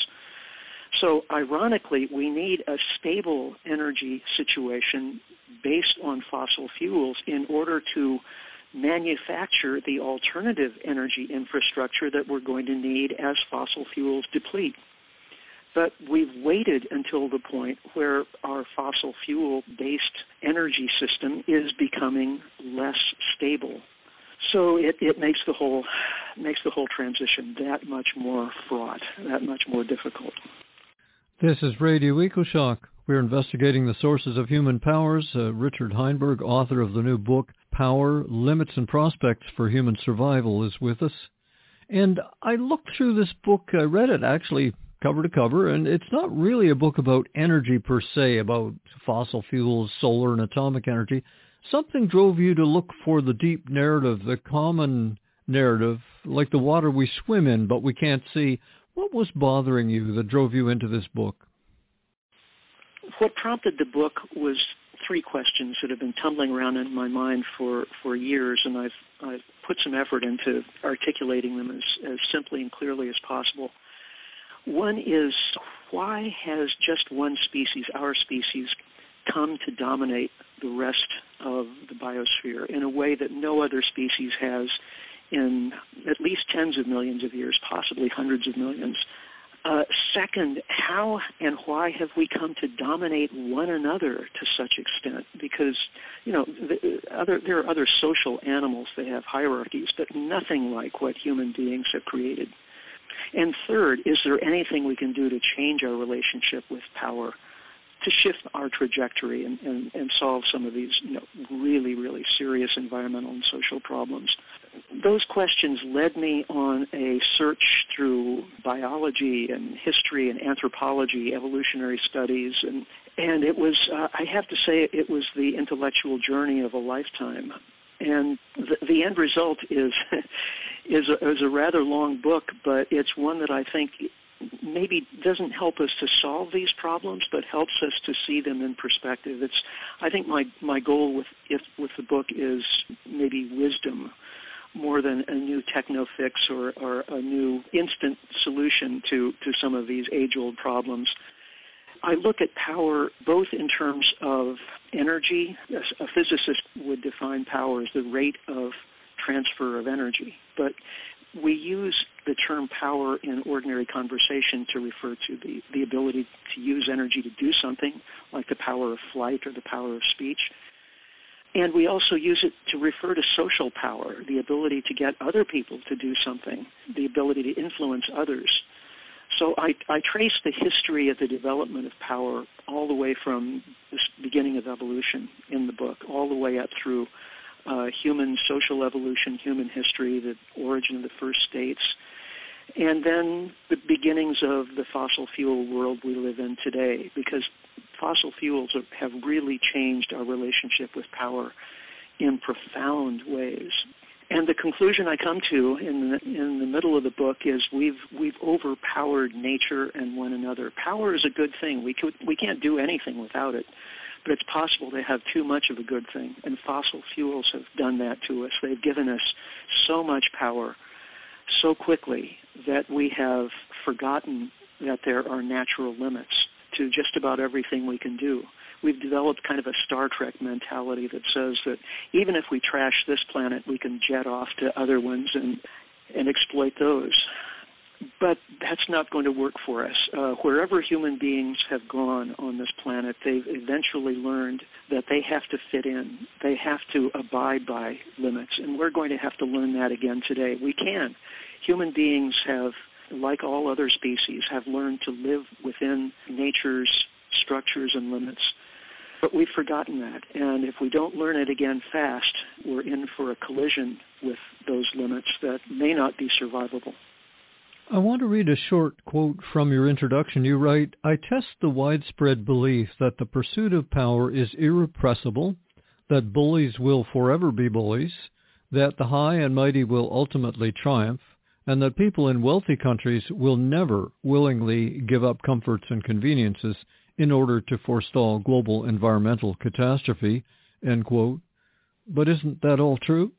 So ironically, we need a stable energy situation based on fossil fuels in order to manufacture the alternative energy infrastructure that we're going to need as fossil fuels deplete. But we've waited until the point where our fossil fuel-based energy system is becoming less stable. So it, it makes the whole makes the whole transition that much more fraught, that much more difficult. This is Radio EcoShock. We're investigating the sources of human powers. Uh, Richard Heinberg, author of the new book, Power, Limits and Prospects for Human Survival, is with us. And I looked through this book. I read it actually cover to cover, and it's not really a book about energy per se, about fossil fuels, solar and atomic energy. Something drove you to look for the deep narrative, the common narrative, like the water we swim in but we can't see. What was bothering you that drove you into this book? What prompted the book was three questions that have been tumbling around in my mind for, for years, and I've, I've put some effort into articulating them as, as simply and clearly as possible. One is, why has just one species, our species, come to dominate the rest of the biosphere in a way that no other species has in at least tens of millions of years, possibly hundreds of millions? Uh, second, how and why have we come to dominate one another to such extent? Because, you know, the other, there are other social animals that have hierarchies, but nothing like what human beings have created. And third, is there anything we can do to change our relationship with power, to shift our trajectory and, and, and solve some of these, you know, really, really serious environmental and social problems? Those questions led me on a search through biology and history and anthropology, evolutionary studies, and, and it was, uh, I have to say, it was the intellectual journey of a lifetime. And the, the end result is is a, is a rather long book, but it's one that I think maybe doesn't help us to solve these problems, but helps us to see them in perspective. It's, I think my, my goal with if, with the book is maybe wisdom more than a new techno fix or, or a new instant solution to, to some of these age-old problems. I look at power both in terms of energy. A physicist would define power as the rate of transfer of energy, but we use the term power in ordinary conversation to refer to the, the ability to use energy to do something, like the power of flight or the power of speech. And we also use it to refer to social power, the ability to get other people to do something, the ability to influence others. So I, I trace the history of the development of power all the way from the beginning of evolution in the book, all the way up through uh, human social evolution, human history, the origin of the first states, and then the beginnings of the fossil fuel world we live in today, because fossil fuels have really changed our relationship with power in profound ways. And the conclusion I come to in the, in the middle of the book is we've we've overpowered nature and one another. Power is a good thing. We could, we can't do anything without it, but it's possible to have too much of a good thing. And fossil fuels have done that to us. They've given us so much power so quickly that we have forgotten that there are natural limits to just about everything we can do. We've developed kind of a Star Trek mentality that says that even if we trash this planet, we can jet off to other ones and, and exploit those. But that's not going to work for us. Uh, wherever human beings have gone on this planet, they've eventually learned that they have to fit in. They have to abide by limits, and we're going to have to learn that again today. We can. Human beings have, like all other species, have learned to live within nature's structures and limits. But we've forgotten that, and if we don't learn it again fast, we're in for a collision with those limits that may not be survivable. I want to read a short quote from your introduction. You write, "I test the widespread belief that the pursuit of power is irrepressible, that bullies will forever be bullies, that the high and mighty will ultimately triumph, and that people in wealthy countries will never willingly give up comforts and conveniences in order to forestall global environmental catastrophe," end quote. But isn't that all true?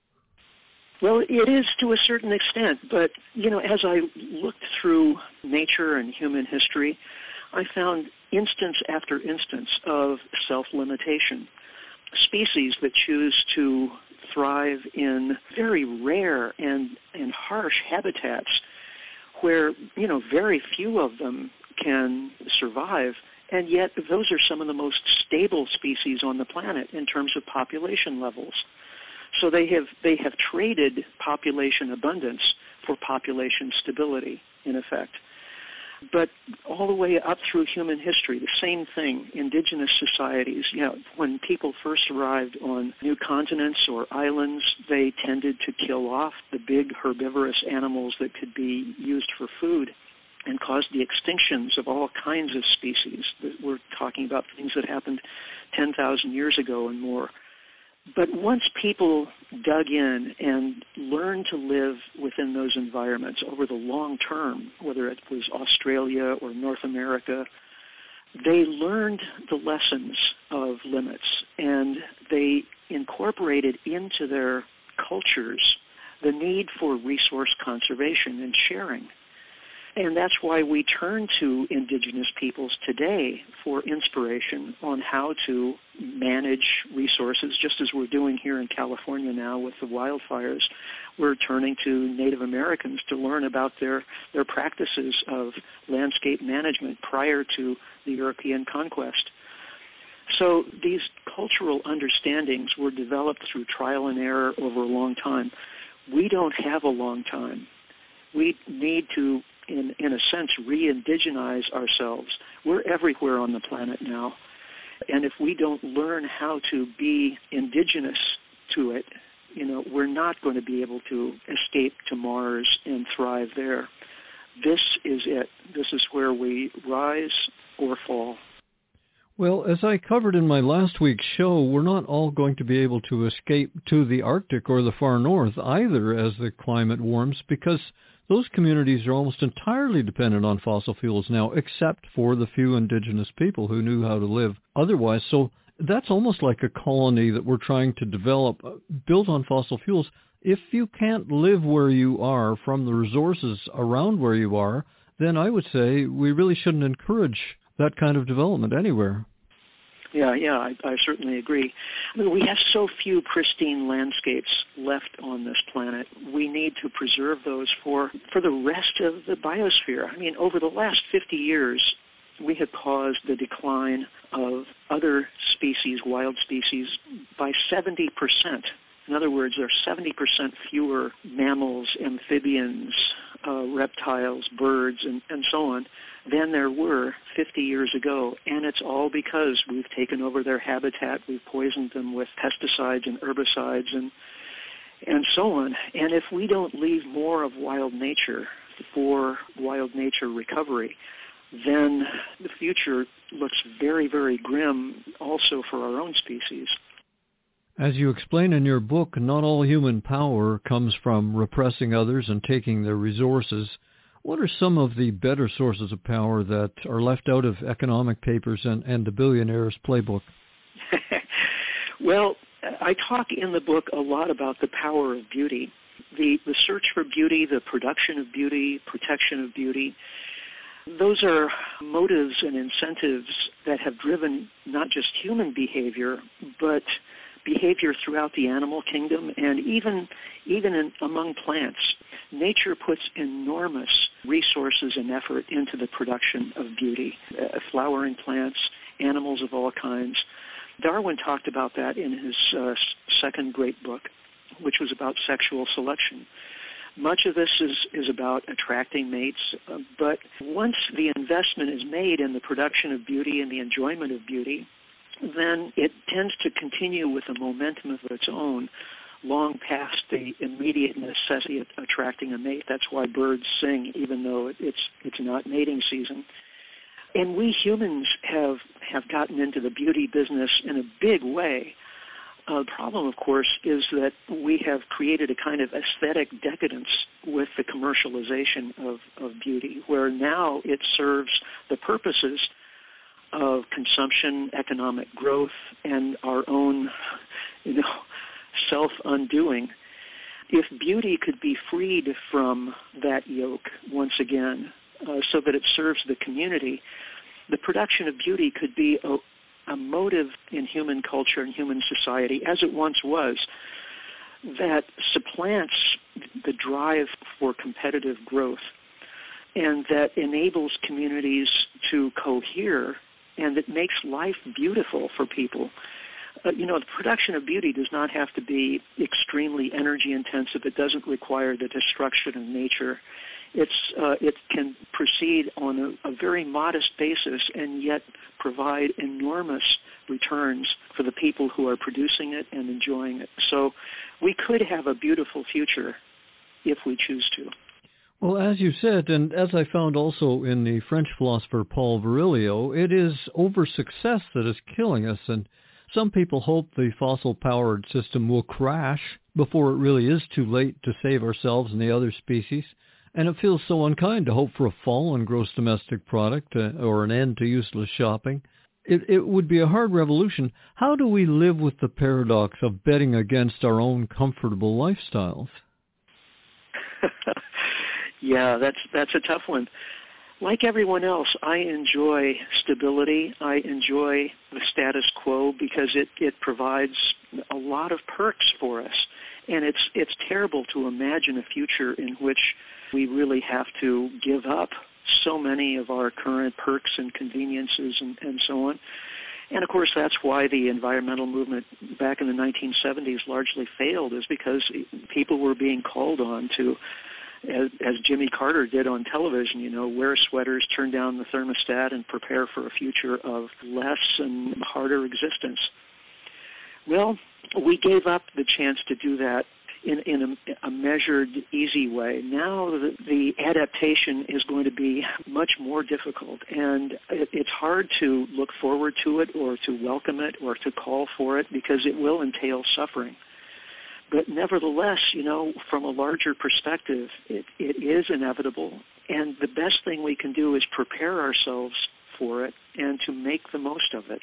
Well, it is to a certain extent, but, you know, as I looked through nature and human history, I found instance after instance of self-limitation. Species that choose to thrive in very rare and, and harsh habitats where, you know, very few of them can survive, and yet those are some of the most stable species on the planet in terms of population levels. So they have they have traded population abundance for population stability, in effect. But all the way up through human history, the same thing. Indigenous societies, you know, when people first arrived on new continents or islands, they tended to kill off the big herbivorous animals that could be used for food and caused the extinctions of all kinds of species. We're talking about things that happened ten thousand years ago and more. But once people dug in and learned to live within those environments over the long term, whether it was Australia or North America, they learned the lessons of limits, and they incorporated into their cultures the need for resource conservation and sharing. And that's why we turn to indigenous peoples today for inspiration on how to manage resources, just as we're doing here in California now with the wildfires. We're turning to Native Americans to learn about their, their practices of landscape management prior to the European conquest. So these cultural understandings were developed through trial and error over a long time. We don't have a long time. We need to, in, in a sense, re-indigenize ourselves. We're everywhere on the planet now. And if we don't learn how to be indigenous to it, you know, we're not going to be able to escape to Mars and thrive there. This is it. This is where we rise or fall. Well, as I covered in my last week's show, we're not all going to be able to escape to the Arctic or the far north either as the climate warms, because those communities are almost entirely dependent on fossil fuels now, except for the few indigenous people who knew how to live otherwise. So that's almost like a colony that we're trying to develop, built on fossil fuels. If you can't live where you are from the resources around where you are, then I would say we really shouldn't encourage that kind of development anywhere. Yeah, yeah, I, I certainly agree. I mean, we have so few pristine landscapes left on this planet. We need to preserve those for, for the rest of the biosphere. I mean, over the last fifty years, we have caused the decline of other species, wild species, by seventy percent. In other words, there are seventy percent fewer mammals, amphibians, uh, reptiles, birds, and, and so on than there were fifty years ago. And it's all because we've taken over their habitat, we've poisoned them with pesticides and herbicides and and so on. And if we don't leave more of wild nature for wild nature recovery, then the future looks very, very grim also for our own species. As you explain in your book, not all human power comes from repressing others and taking their resources. What are some of the better sources of power that are left out of economic papers and, and the billionaire's playbook? Well, I talk in the book a lot about the power of beauty, the, the search for beauty, the production of beauty, protection of beauty. Those are motives and incentives that have driven not just human behavior, but behavior throughout the animal kingdom and even even in, among plants. Nature puts enormous resources and effort into the production of beauty, uh, flowering plants, animals of all kinds. Darwin talked about that in his uh, second great book, which was about sexual selection. Much of this is, is about attracting mates, uh, but once the investment is made in the production of beauty and the enjoyment of beauty, then it tends to continue with a momentum of its own long past the immediate necessity of attracting a mate. That's why birds sing, even though it's it's not mating season. And we humans have, have gotten into the beauty business in a big way. Uh, the problem, of course, is that we have created a kind of aesthetic decadence with the commercialization of, of beauty, where now it serves the purposes of consumption, economic growth, and our own, you know, self-undoing. If beauty could be freed from that yoke once again, uh, so that it serves the community, the production of beauty could be a, a motive in human culture and human society, as it once was, that supplants the drive for competitive growth and that enables communities to cohere, and it makes life beautiful for people. Uh, you know, the production of beauty does not have to be extremely energy intensive. It doesn't require the destruction of nature. It's uh, it can proceed on a, a very modest basis and yet provide enormous returns for the people who are producing it and enjoying it. So we could have a beautiful future if we choose to. Well, as you said, and as I found also in the French philosopher Paul Virilio, it is over-success that is killing us, and some people hope the fossil-powered system will crash before it really is too late to save ourselves and the other species. And it feels so unkind to hope for a fall on gross domestic product uh, or an end to useless shopping. It, it would be a hard revolution. How do we live with the paradox of betting against our own comfortable lifestyles? Yeah, that's that's a tough one. Like everyone else, I enjoy stability. I enjoy the status quo because it, it provides a lot of perks for us. And it's it's terrible to imagine a future in which we really have to give up so many of our current perks and conveniences and, and so on. And, of course, that's why the environmental movement back in the nineteen seventies largely failed, is because people were being called on to, as, as Jimmy Carter did on television, you know, wear sweaters, turn down the thermostat, and prepare for a future of less and harder existence. Well, we gave up the chance to do that in, in a, a measured, easy way. Now the, the adaptation is going to be much more difficult, and it, it's hard to look forward to it or to welcome it or to call for it because it will entail suffering. But nevertheless, you know, from a larger perspective, it, it is inevitable, and the best thing we can do is prepare ourselves for it and to make the most of it.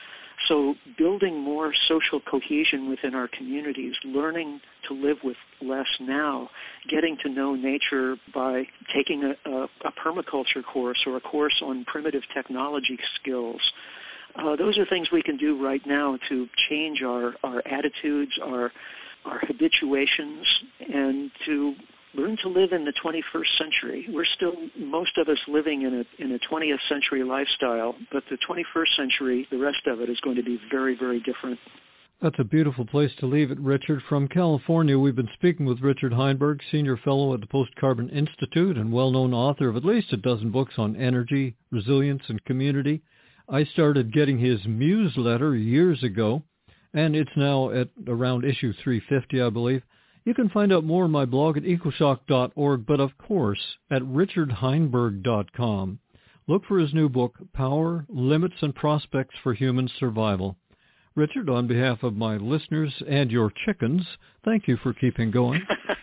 So building more social cohesion within our communities, learning to live with less now, getting to know nature by taking a, a, a permaculture course or a course on primitive technology skills. Uh, those are things we can do right now to change our, our attitudes, our, our habituations, and to learn to live in the twenty-first century. We're still, most of us, living in a in a twentieth century lifestyle, but the twenty-first century, the rest of it is going to be very, very different. That's a beautiful place to leave it, Richard. From California, we've been speaking with Richard Heinberg, Senior Fellow at the Post-Carbon Institute and well-known author of at least a dozen books on energy, resilience, and community. I started getting his newsletter years ago, and it's now at around issue three fifty, I believe. You can find out more on my blog at ecoshock dot org, but of course at richard heinberg dot com. Look for his new book, Power, Limits, and Prospects for Human Survival. Richard, on behalf of my listeners and your chickens, thank you for keeping going.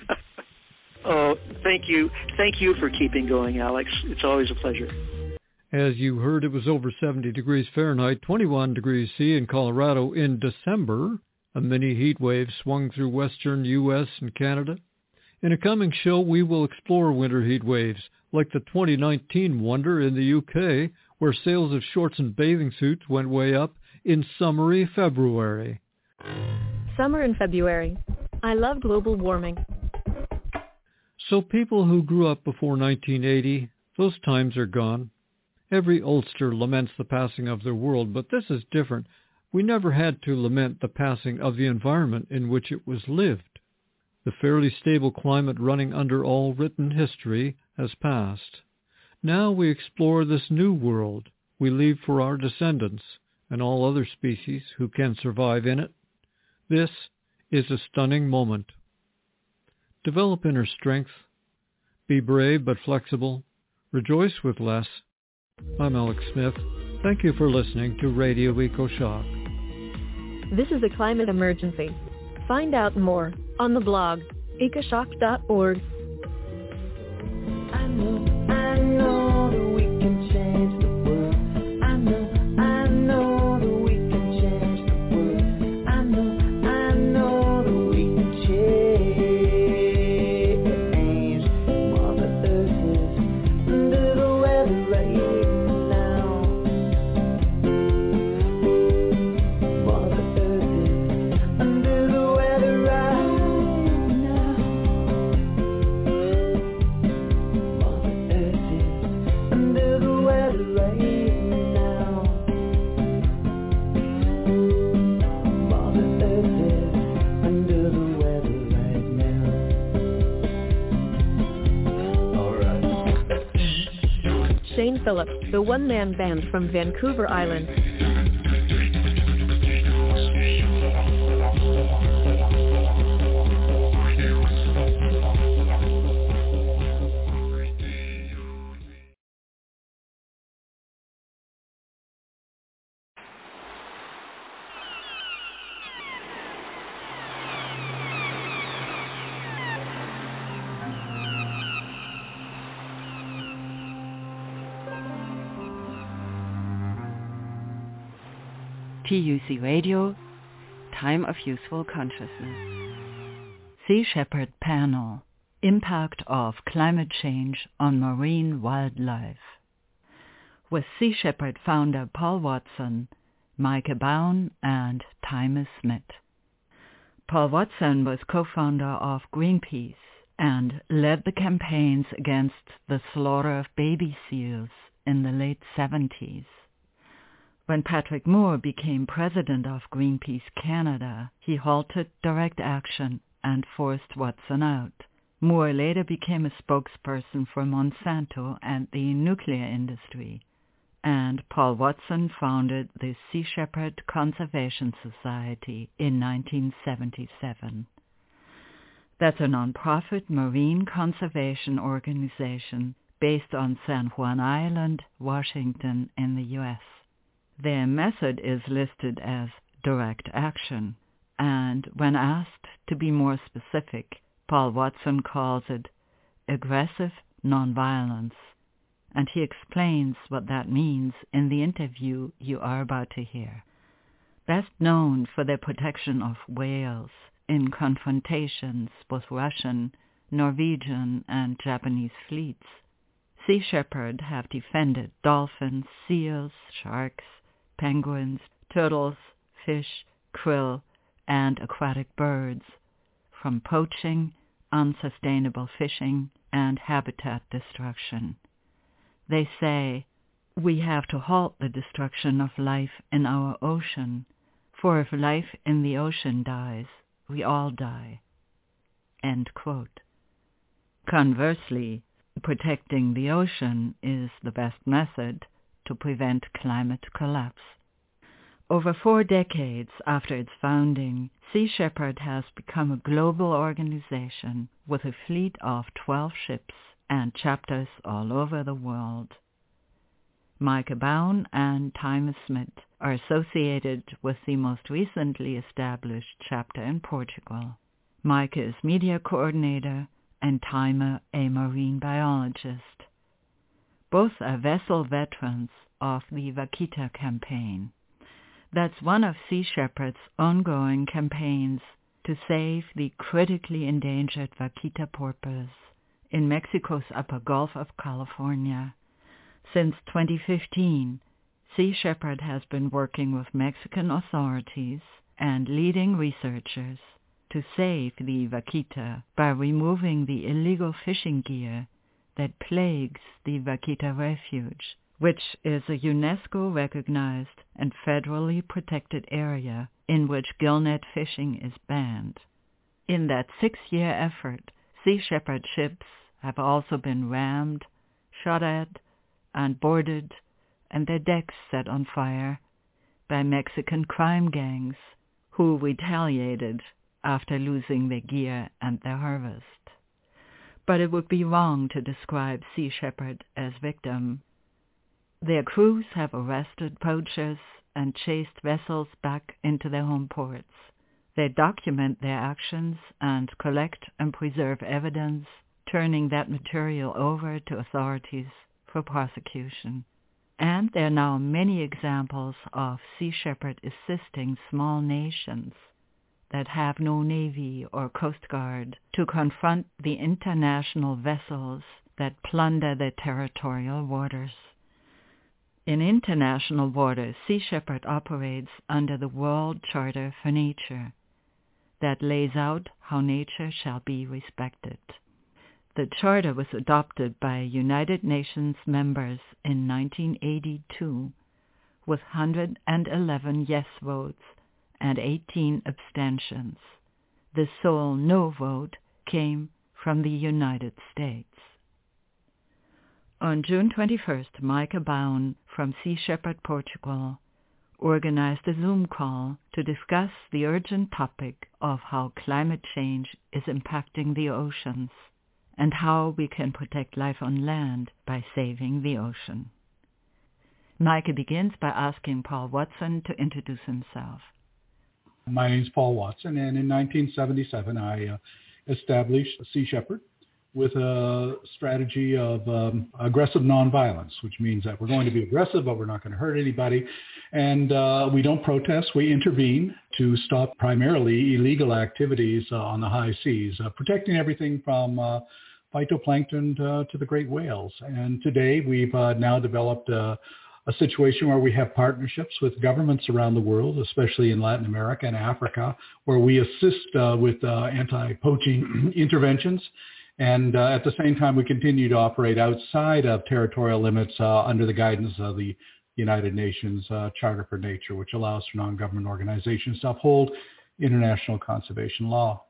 Oh, thank you. Thank you for keeping going, Alex. It's always a pleasure. As you heard, it was over seventy degrees Fahrenheit, twenty-one degrees C in Colorado in December. A mini heat wave swung through western U S and Canada. In a coming show, we will explore winter heat waves, like the twenty nineteen wonder in the U K, where sales of shorts and bathing suits went way up in summery February. Summer in February. I love global warming. So people who grew up before nineteen eighty, those times are gone. Every oldster laments the passing of their world, but this is different. We never had to lament the passing of the environment in which it was lived. The fairly stable climate running under all written history has passed. Now we explore this new world we leave for our descendants and all other species who can survive in it. This is a stunning moment. Develop inner strength. Be brave but flexible. Rejoice with less. I'm Alex Smith. Thank you for listening to Radio EcoShock. This is a climate emergency. Find out more on the blog, ecoshock dot org. I know, I know that we can change the world. I know, I know that we can change the world. I know, I know that we can change. Mother Earth is under the weather right now. Mother Earth is under the weather right now. Mother Earth is under the weather right now. Mother Earth is under the weather right now. Alright. Shane Phillips, the one-man band from Vancouver Island. T U C Radio, Time of Useful Consciousness. Sea Shepherd Panel, Impact of Climate Change on Marine Wildlife. With Sea Shepherd founder Paul Watson, Maike Baun, and Thymme Smith. Paul Watson was co-founder of Greenpeace and led the campaigns against the slaughter of baby seals in the late seventies. When Patrick Moore became president of Greenpeace Canada, he halted direct action and forced Watson out. Moore later became a spokesperson for Monsanto and the nuclear industry, and Paul Watson founded the Sea Shepherd Conservation Society in nineteen seventy-seven. That's a nonprofit marine conservation organization based on San Juan Island, Washington, in the U S Their method is listed as direct action, and when asked to be more specific, Paul Watson calls it aggressive nonviolence, and he explains what that means in the interview you are about to hear. Best known for their protection of whales in confrontations with Russian, Norwegian, and Japanese fleets, Sea Shepherd have defended dolphins, seals, sharks, penguins, turtles, fish, krill, and aquatic birds from poaching, unsustainable fishing, and habitat destruction. They say, we have to halt the destruction of life in our ocean, for if life in the ocean dies, we all die. End quote. Conversely, protecting the ocean is the best method to prevent climate collapse. Over four decades after its founding, Sea Shepherd has become a global organization with a fleet of twelve ships and chapters all over the world. Maike Baun and Thymme Smith are associated with the most recently established chapter in Portugal. Maike is media coordinator and Thymme a marine biologist. Both are vessel veterans of the Vaquita campaign. That's one of Sea Shepherd's ongoing campaigns to save the critically endangered Vaquita porpoise in Mexico's upper Gulf of California. Since twenty fifteen, Sea Shepherd has been working with Mexican authorities and leading researchers to save the Vaquita by removing the illegal fishing gear that plagues the Vaquita Refuge, which is a UNESCO-recognized and federally protected area in which gillnet fishing is banned. In that six-year effort, Sea Shepherd ships have also been rammed, shot at, and boarded, and their decks set on fire by Mexican crime gangs who retaliated after losing their gear and their harvest. But it would be wrong to describe Sea Shepherd as victim. Their crews have arrested poachers and chased vessels back into their home ports. They document their actions and collect and preserve evidence, turning that material over to authorities for prosecution. And there are now many examples of Sea Shepherd assisting small nations that have no navy or coast guard to confront the international vessels that plunder their territorial waters. In international waters, Sea Shepherd operates under the World Charter for Nature that lays out how nature shall be respected. The charter was adopted by United Nations members in nineteen eighty-two with one hundred eleven yes votes and eighteen abstentions. The sole no vote came from the United States. On June twenty-first, Maike Baun from Sea Shepherd Portugal organized a Zoom call to discuss the urgent topic of how climate change is impacting the oceans and how we can protect life on land by saving the ocean. Maike begins by asking Paul Watson to introduce himself. My name is Paul Watson, and in nineteen seventy-seven I uh, established Sea Shepherd with a strategy of um, aggressive nonviolence, which means that we're going to be aggressive, but we're not going to hurt anybody. And uh, we don't protest. We intervene to stop primarily illegal activities uh, on the high seas, uh, protecting everything from uh, phytoplankton to, to the great whales. And today we've uh, now developed uh, a situation where we have partnerships with governments around the world, especially in Latin America and Africa, where we assist uh, with uh, anti-poaching interventions. And uh, at the same time, we continue to operate outside of territorial limits uh, under the guidance of the United Nations uh, Charter for Nature, which allows for non-government organizations to uphold international conservation law.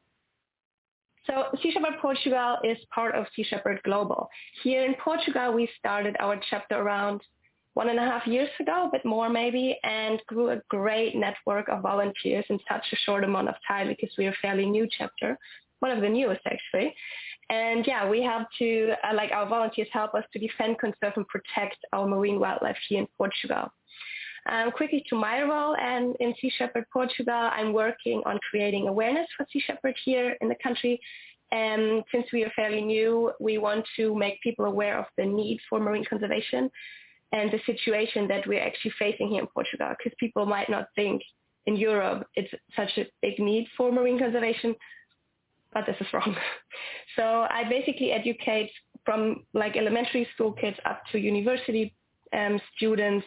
So Sea Shepherd Portugal is part of Sea Shepherd Global. Here in Portugal, we started our chapter around one and a half years ago, a bit more maybe, and grew a great network of volunteers in such a short amount of time because we're a fairly new chapter, one of the newest actually. And yeah, we have to, uh, like our volunteers help us to defend, conserve, and protect our marine wildlife here in Portugal. Um, quickly to my role and in Sea Shepherd Portugal, I'm working on creating awareness for Sea Shepherd here in the country. And since we are fairly new, we want to make people aware of the need for marine conservation and the situation that we're actually facing here in Portugal, because people might not think in Europe it's such a big need for marine conservation, but this is wrong. So I basically educate from like elementary school kids up to university um, students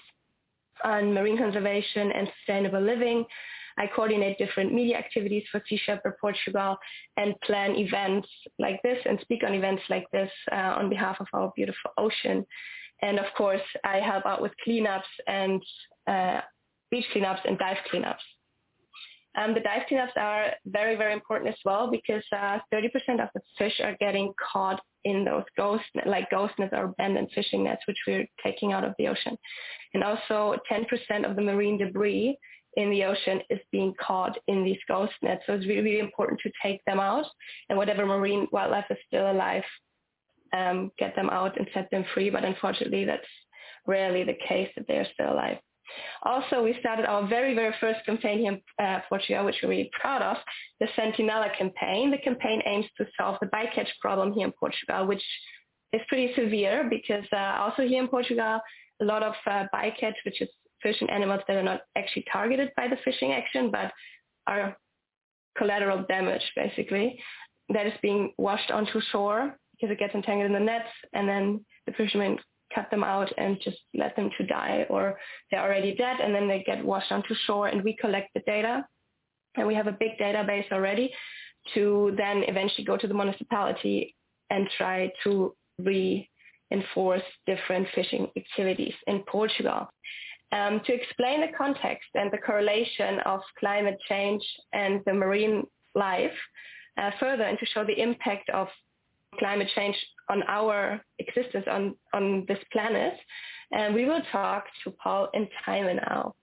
on marine conservation and sustainable living. I coordinate different media activities for Sea Shepherd Portugal and plan events like this and speak on events like this uh, on behalf of our beautiful ocean. And of course, I help out with cleanups and uh, beach cleanups and dive cleanups. Um, the dive cleanups are very, very important as well because uh, thirty percent of the fish are getting caught in those ghost, like ghost nets or abandoned fishing nets, which we're taking out of the ocean. And also ten percent of the marine debris in the ocean is being caught in these ghost nets. So it's really, really important to take them out, and whatever marine wildlife is still alive, um, get them out and set them free. But unfortunately, that's rarely the case that they are still alive. Also, we started our very, very first campaign here in uh, Portugal, which we're really proud of, the Sentinella campaign. The campaign aims to solve the bycatch problem here in Portugal, which is pretty severe because uh, also here in Portugal, a lot of uh, bycatch, which is fish and animals that are not actually targeted by the fishing action, but are collateral damage, basically, that is being washed onto shore because it gets entangled in the nets, and then the fishermen cut them out and just let them to die, or they're already dead and then they get washed onto shore, and we collect the data. And we have a big database already to then eventually go to the municipality and try to reinforce different fishing activities in Portugal. Um, to explain the context and the correlation of climate change and the marine life uh, further, and to show the impact of climate change on our existence on, on this planet, and we will talk to Paul and Thyma now.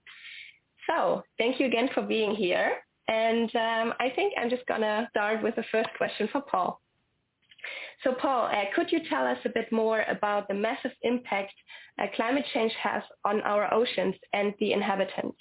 So thank you again for being here. And um, I think I'm just going to start with the first question for Paul. So Paul, uh, could you tell us a bit more about the massive impact uh, climate change has on our oceans and the inhabitants?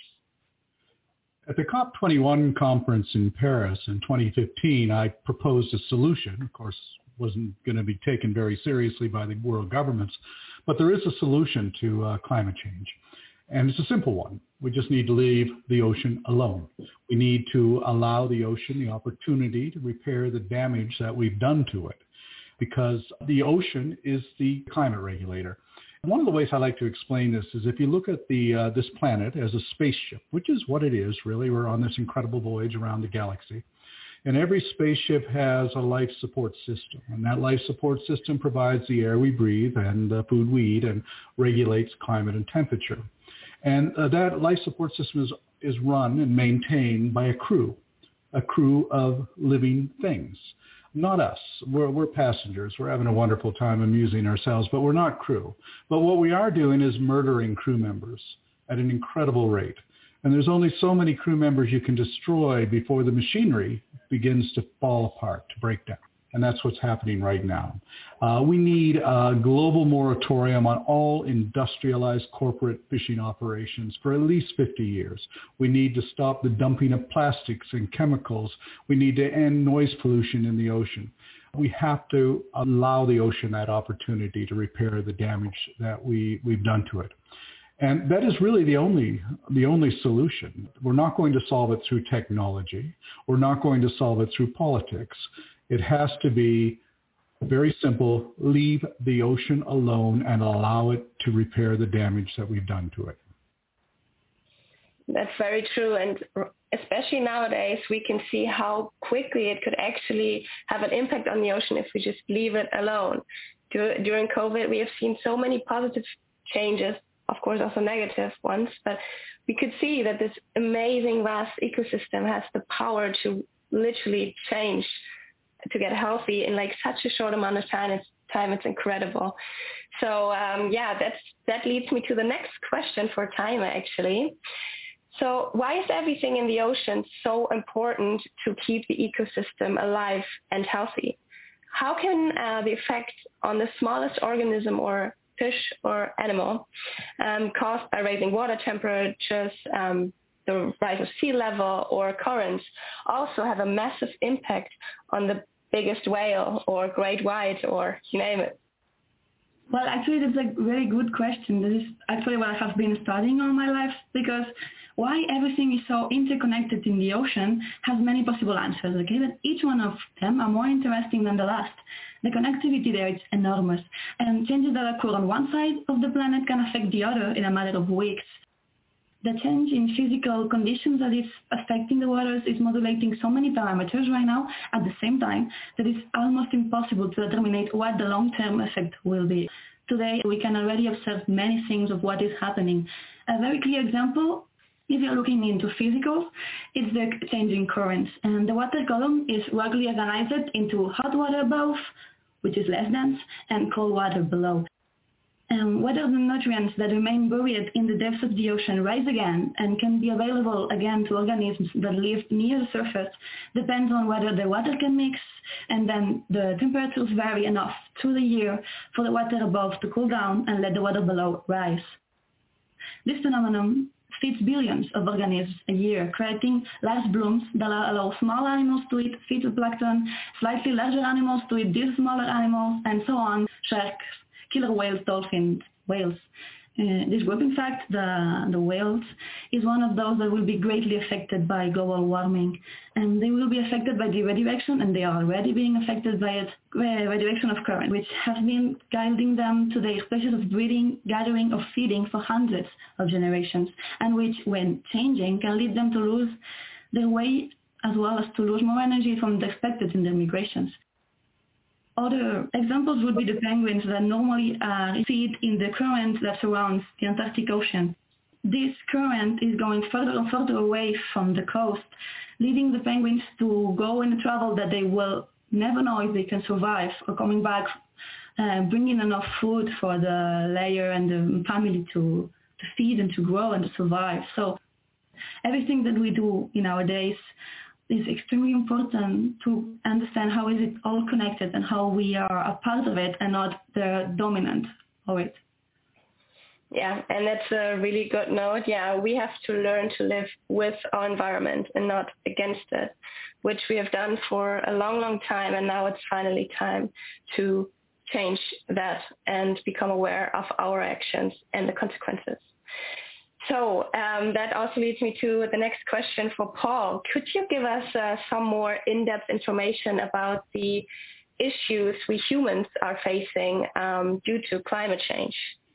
At the COP twenty-one conference in Paris in twenty fifteen, I proposed a solution. Of course, wasn't going to be taken very seriously by the world governments, but there is a solution to uh, climate change. And it's a simple one. We just need to leave the ocean alone. We need to allow the ocean the opportunity to repair the damage that we've done to it, because the ocean is the climate regulator. One of the ways I like to explain this is if you look at the uh, this planet as a spaceship, which is what it is, really. We're on this incredible voyage around the galaxy. And every spaceship has a life support system. And that life support system provides the air we breathe and the food we eat and regulates climate and temperature. And uh, that life support system is, is run and maintained by a crew, a crew of living things. Not us. We're, we're passengers. We're having a wonderful time amusing ourselves, but we're not crew. But what we are doing is murdering crew members at an incredible rate. And there's only so many crew members you can destroy before the machinery begins to fall apart, to break down. And that's what's happening right now. Uh, we need a global moratorium on all industrialized corporate fishing operations for at least fifty years. We need to stop the dumping of plastics and chemicals. We need to end noise pollution in the ocean. we have to allow the ocean that opportunity to repair the damage that we, we've done to it. And that is really the only the only solution. We're not going to solve it through technology. We're not going to solve it through politics. It has to be very simple. Leave the ocean alone and allow it to repair the damage that we've done to it. That's very true. And especially nowadays, we can see how quickly it could actually have an impact on the ocean if we just leave it alone. During COVID, we have seen so many positive changes, of course also negative ones, but we could see that this amazing vast ecosystem has the power to literally change, to get healthy in like such a short amount of time. It's, time, it's incredible. So um, yeah, that's, that leads me to the next question for Taime actually. So why is everything in the ocean so important to keep the ecosystem alive and healthy? How can uh, the effect on the smallest organism or fish or animal um, caused by raising water temperatures, um, the rise of sea level or currents also have a massive impact on the biggest whale or great white or you name it? Well, actually, that's a very good question. This is actually what I have been studying all my life, because why everything is so interconnected in the ocean has many possible answers, okay? But each one of them are more interesting than the last. The connectivity there is enormous, and changes that occur on one side of the planet can affect the other in a matter of weeks. The change in physical conditions that is affecting the waters is modulating so many parameters right now at the same time that it's almost impossible to determine what the long-term effect will be. Today, we can already observe many things of what is happening. A very clear example, if you're looking into physicals, is the changing currents. And the water column is roughly organized into hot water above, which is less dense, and cold water below. And whether the nutrients that remain buried in the depths of the ocean rise again and can be available again to organisms that live near the surface depends on whether the water can mix, and then the temperatures vary enough through the year for the water above to cool down and let the water below rise. This phenomenon feeds billions of organisms a year, creating large blooms that allow small animals to eat phytoplankton, slightly larger animals to eat these smaller animals, and so on, sharks, killer whales, dolphins, whales. Uh, this group, in fact, the, the whales, is one of those that will be greatly affected by global warming. And they will be affected by the redirection, and they are already being affected by it, uh, redirection of current, which has been guiding them to their species of breeding, gathering, or feeding for hundreds of generations, and which, when changing, can lead them to lose their way, as well as to lose more energy from the expected in their migrations. Other examples would be the penguins that normally uh, feed in the current that surrounds the Antarctic Ocean. This current is going further and further away from the coast, leading the penguins to go in a travel that they will never know if they can survive, or coming back, uh, bringing enough food for the layer and the family to, to feed and to grow and to survive. So everything that we do in our days is extremely important to understand how is it all connected and how we are a part of it and not the dominant of it. Yeah, and that's a really good note. Yeah, we have to learn to live with our environment and not against it, which we have done for a long, long time, and now it's finally time to change that and become aware of our actions and the consequences. So um, that also leads me to the next question for Paul. Could you give us uh, some more in-depth information about the issues we humans are facing um, due to climate change?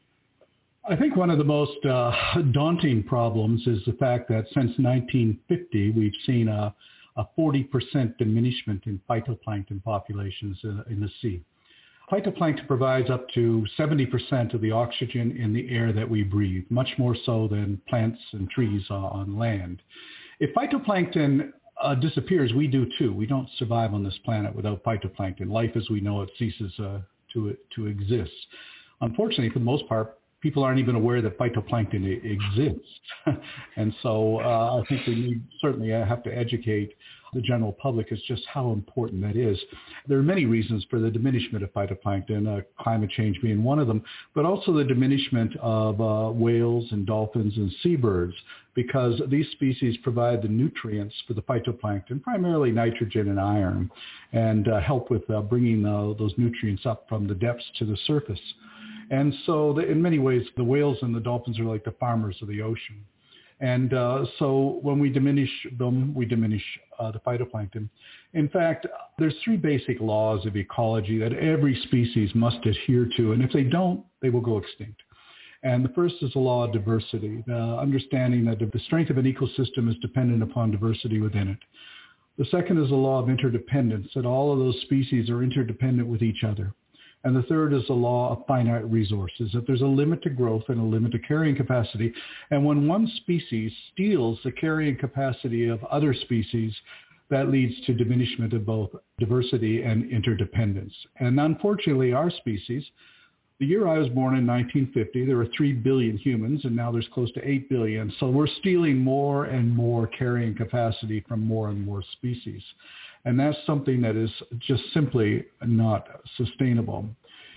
I think one of the most uh, daunting problems is the fact that since nineteen fifty, we've seen a, a forty percent diminishment in phytoplankton populations in, in the sea. Phytoplankton provides up to seventy percent of the oxygen in the air that we breathe, much more so than plants and trees uh, on land. If phytoplankton uh, disappears, we do too. We don't survive on this planet without phytoplankton. Life as we know it ceases uh, to, to exist. Unfortunately, for the most part, people aren't even aware that phytoplankton exists. And so uh, I think we need, certainly have to educate the general public is just how important that is. There are many reasons for the diminishment of phytoplankton, uh, climate change being one of them, but also the diminishment of uh, whales and dolphins and seabirds, because these species provide the nutrients for the phytoplankton, primarily nitrogen and iron, and uh, help with uh, bringing uh, those nutrients up from the depths to the surface. And so the, in many ways, the whales and the dolphins are like the farmers of the ocean. And uh, so when we diminish them, we diminish uh, the phytoplankton. In fact, there's three basic laws of ecology that every species must adhere to, and if they don't, they will go extinct. And the first is the law of diversity, the understanding that the strength of an ecosystem is dependent upon diversity within it. The second is the law of interdependence, that all of those species are interdependent with each other. And the third is the law of finite resources, that there's a limit to growth and a limit to carrying capacity. And when one species steals the carrying capacity of other species, that leads to diminishment of both diversity and interdependence. And unfortunately, our species, the year I was born in nineteen fifty, there were three billion humans, and now there's close to eight billion. So we're stealing more and more carrying capacity from more and more species. And that's something that is just simply not sustainable.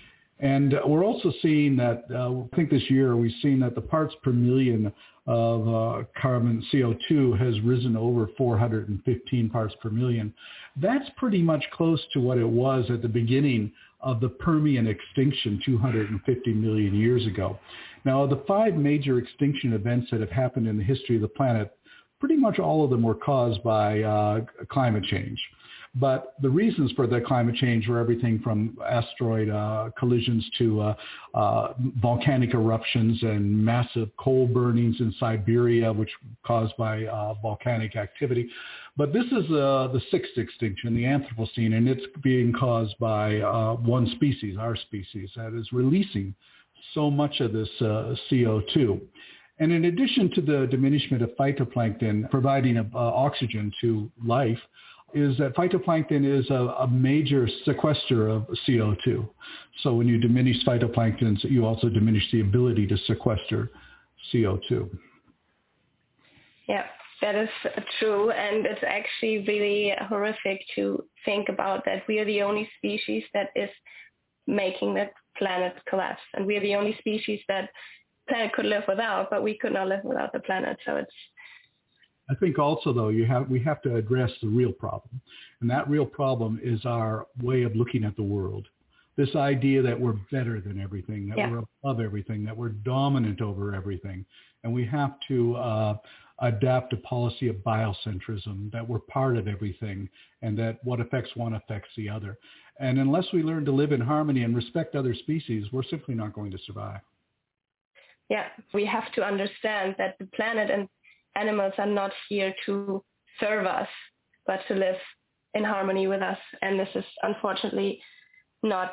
And we're also seeing that, uh, I think this year we've seen that the parts per million of uh, carbon C O two has risen over four hundred fifteen parts per million. That's pretty much close to what it was at the beginning of the Permian extinction two hundred fifty million years ago. Now, the five major extinction events that have happened in the history of the planet, pretty much all of them were caused by uh, climate change. But the reasons for the climate change were everything from asteroid uh, collisions to uh, uh, volcanic eruptions and massive coal burnings in Siberia, which caused by uh, volcanic activity. But this is uh, the sixth extinction, the Anthropocene, and it's being caused by uh, one species, our species, that is releasing so much of this uh, C O two. And in addition to the diminishment of phytoplankton providing uh, oxygen to life, is that phytoplankton is a, a major sequester of C O two. So when you diminish phytoplankton, you also diminish the ability to sequester C O two. Yeah, that is true. And it's actually really horrific to think about that we are the only species that is making the planet collapse. And we are the only species that the planet could live without, but we could not live without the planet. So it's I think also, though, you have we have to address the real problem. And that real problem is our way of looking at the world. This idea that we're better than everything, that yeah. we're above everything, that we're dominant over everything. And we have to uh, adapt a policy of biocentrism, that we're part of everything, and that what affects one affects the other. And unless we learn to live in harmony and respect other species, we're simply not going to survive. Yeah, we have to understand that the planet and animals are not here to serve us, but to live in harmony with us. And this is unfortunately not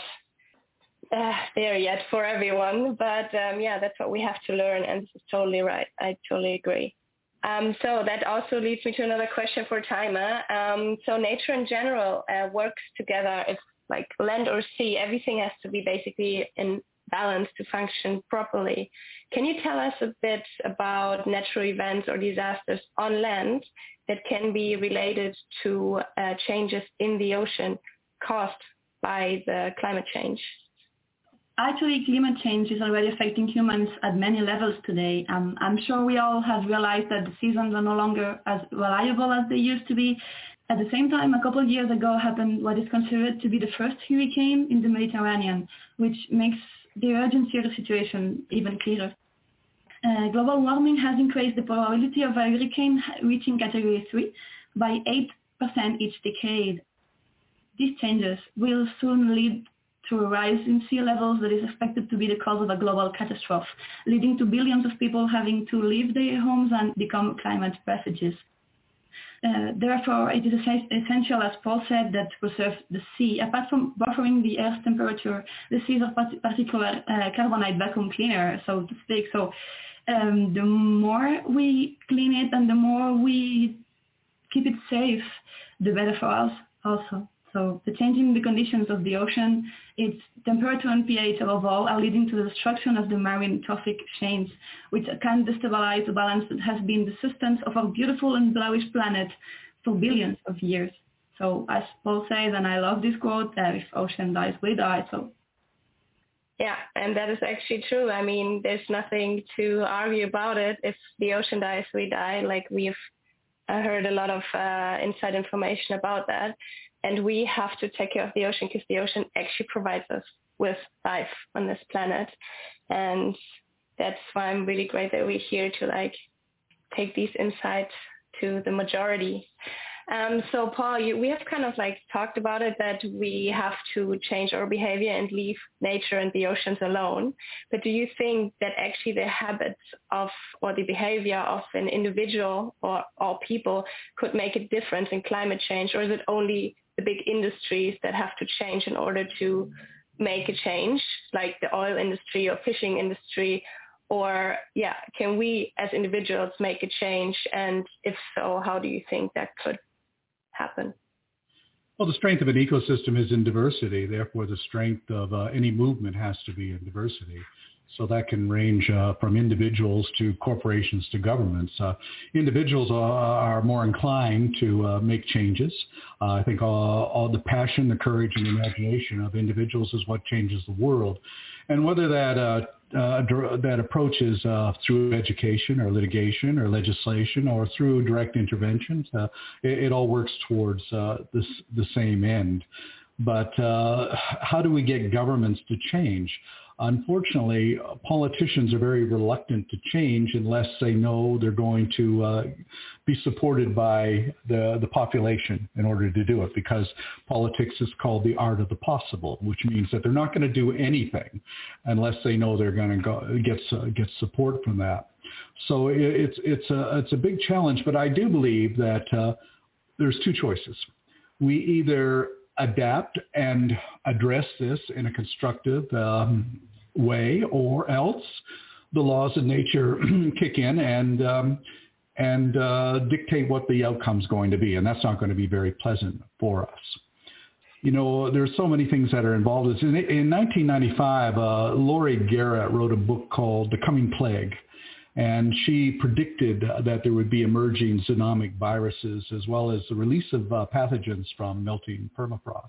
uh, there yet for everyone. But um, yeah, that's what we have to learn. And this is totally right. I totally agree. Um, so that also leads me to another question for Taima. Um, so nature in general uh, works together. It's like land or sea. Everything has to be basically in balance to function properly. Can you tell us a bit about natural events or disasters on land that can be related to uh, changes in the ocean caused by the climate change? Actually, climate change is already affecting humans at many levels today. Um, I'm sure we all have realized that the seasons are no longer as reliable as they used to be. At the same time, a couple of years ago happened what is considered to be the first hurricane in the Mediterranean, which makes the urgency of the situation even clearer. Uh, global warming has increased the probability of a hurricane reaching category three by eight percent each decade. These changes will soon lead to a rise in sea levels that is expected to be the cause of a global catastrophe, leading to billions of people having to leave their homes and become climate refugees. Uh, therefore, it is essential, as Paul said, that to preserve the sea. Apart from buffering the Earth's temperature, the seas are part- particular uh, carbonite vacuum cleaner, so to speak. So um, the more we clean it and the more we keep it safe, the better for us also. So the changing the conditions of the ocean, its temperature and pH above all are leading to the destruction of the marine trophic chains, which can destabilize the balance that has been the sustenance of our beautiful and bluish planet for billions of years. So as Paul says, and I love this quote, that if ocean dies, we die. So yeah, and that is actually true. I mean, there's nothing to argue about it. If the ocean dies, we die. Like we've uh, heard a lot of uh, inside information about that. And we have to take care of the ocean because the ocean actually provides us with life on this planet. And that's why I'm really great that we're here to like take these insights to the majority. Um, so Paul, you, we have kind of like talked about it, that we have to change our behavior and leave nature and the oceans alone. But do you think that actually the habits of or the behavior of an individual or all people could make a difference in climate change? Or is it only the big industries that have to change in order to make a change, like the oil industry or fishing industry? Or, yeah, can we as individuals make a change? And if so, how do you think that could happen? Well, the strength of an ecosystem is in diversity. Therefore, the strength of uh, any movement has to be in diversity. So that can range uh, from individuals to corporations to governments. Uh, individuals are, are more inclined to uh, make changes. Uh, I think all, all the passion, the courage, and the imagination of individuals is what changes the world. And whether that uh, uh, that approach is uh, through education or litigation or legislation or through direct interventions, uh, it, it all works towards uh, this, the same end. But uh, how do we get governments to change? Unfortunately, politicians are very reluctant to change unless they know they're going to uh, be supported by the, the population in order to do it, because politics is called the art of the possible, which means that they're not going to do anything unless they know they're going to go, get, uh, get support from that. So it, it's, it's, a, it's a big challenge, but I do believe that uh, there's two choices. We either adapt and address this in a constructive um, way, or else the laws of nature kick in and um, and uh, dictate what the outcome's going to be, and that's not going to be very pleasant for us. You know, there's so many things that are involved. In, in nineteen ninety-five, uh, Laurie Garrett wrote a book called The Coming Plague. And she predicted that there would be emerging zoonotic viruses as well as the release of uh, pathogens from melting permafrost.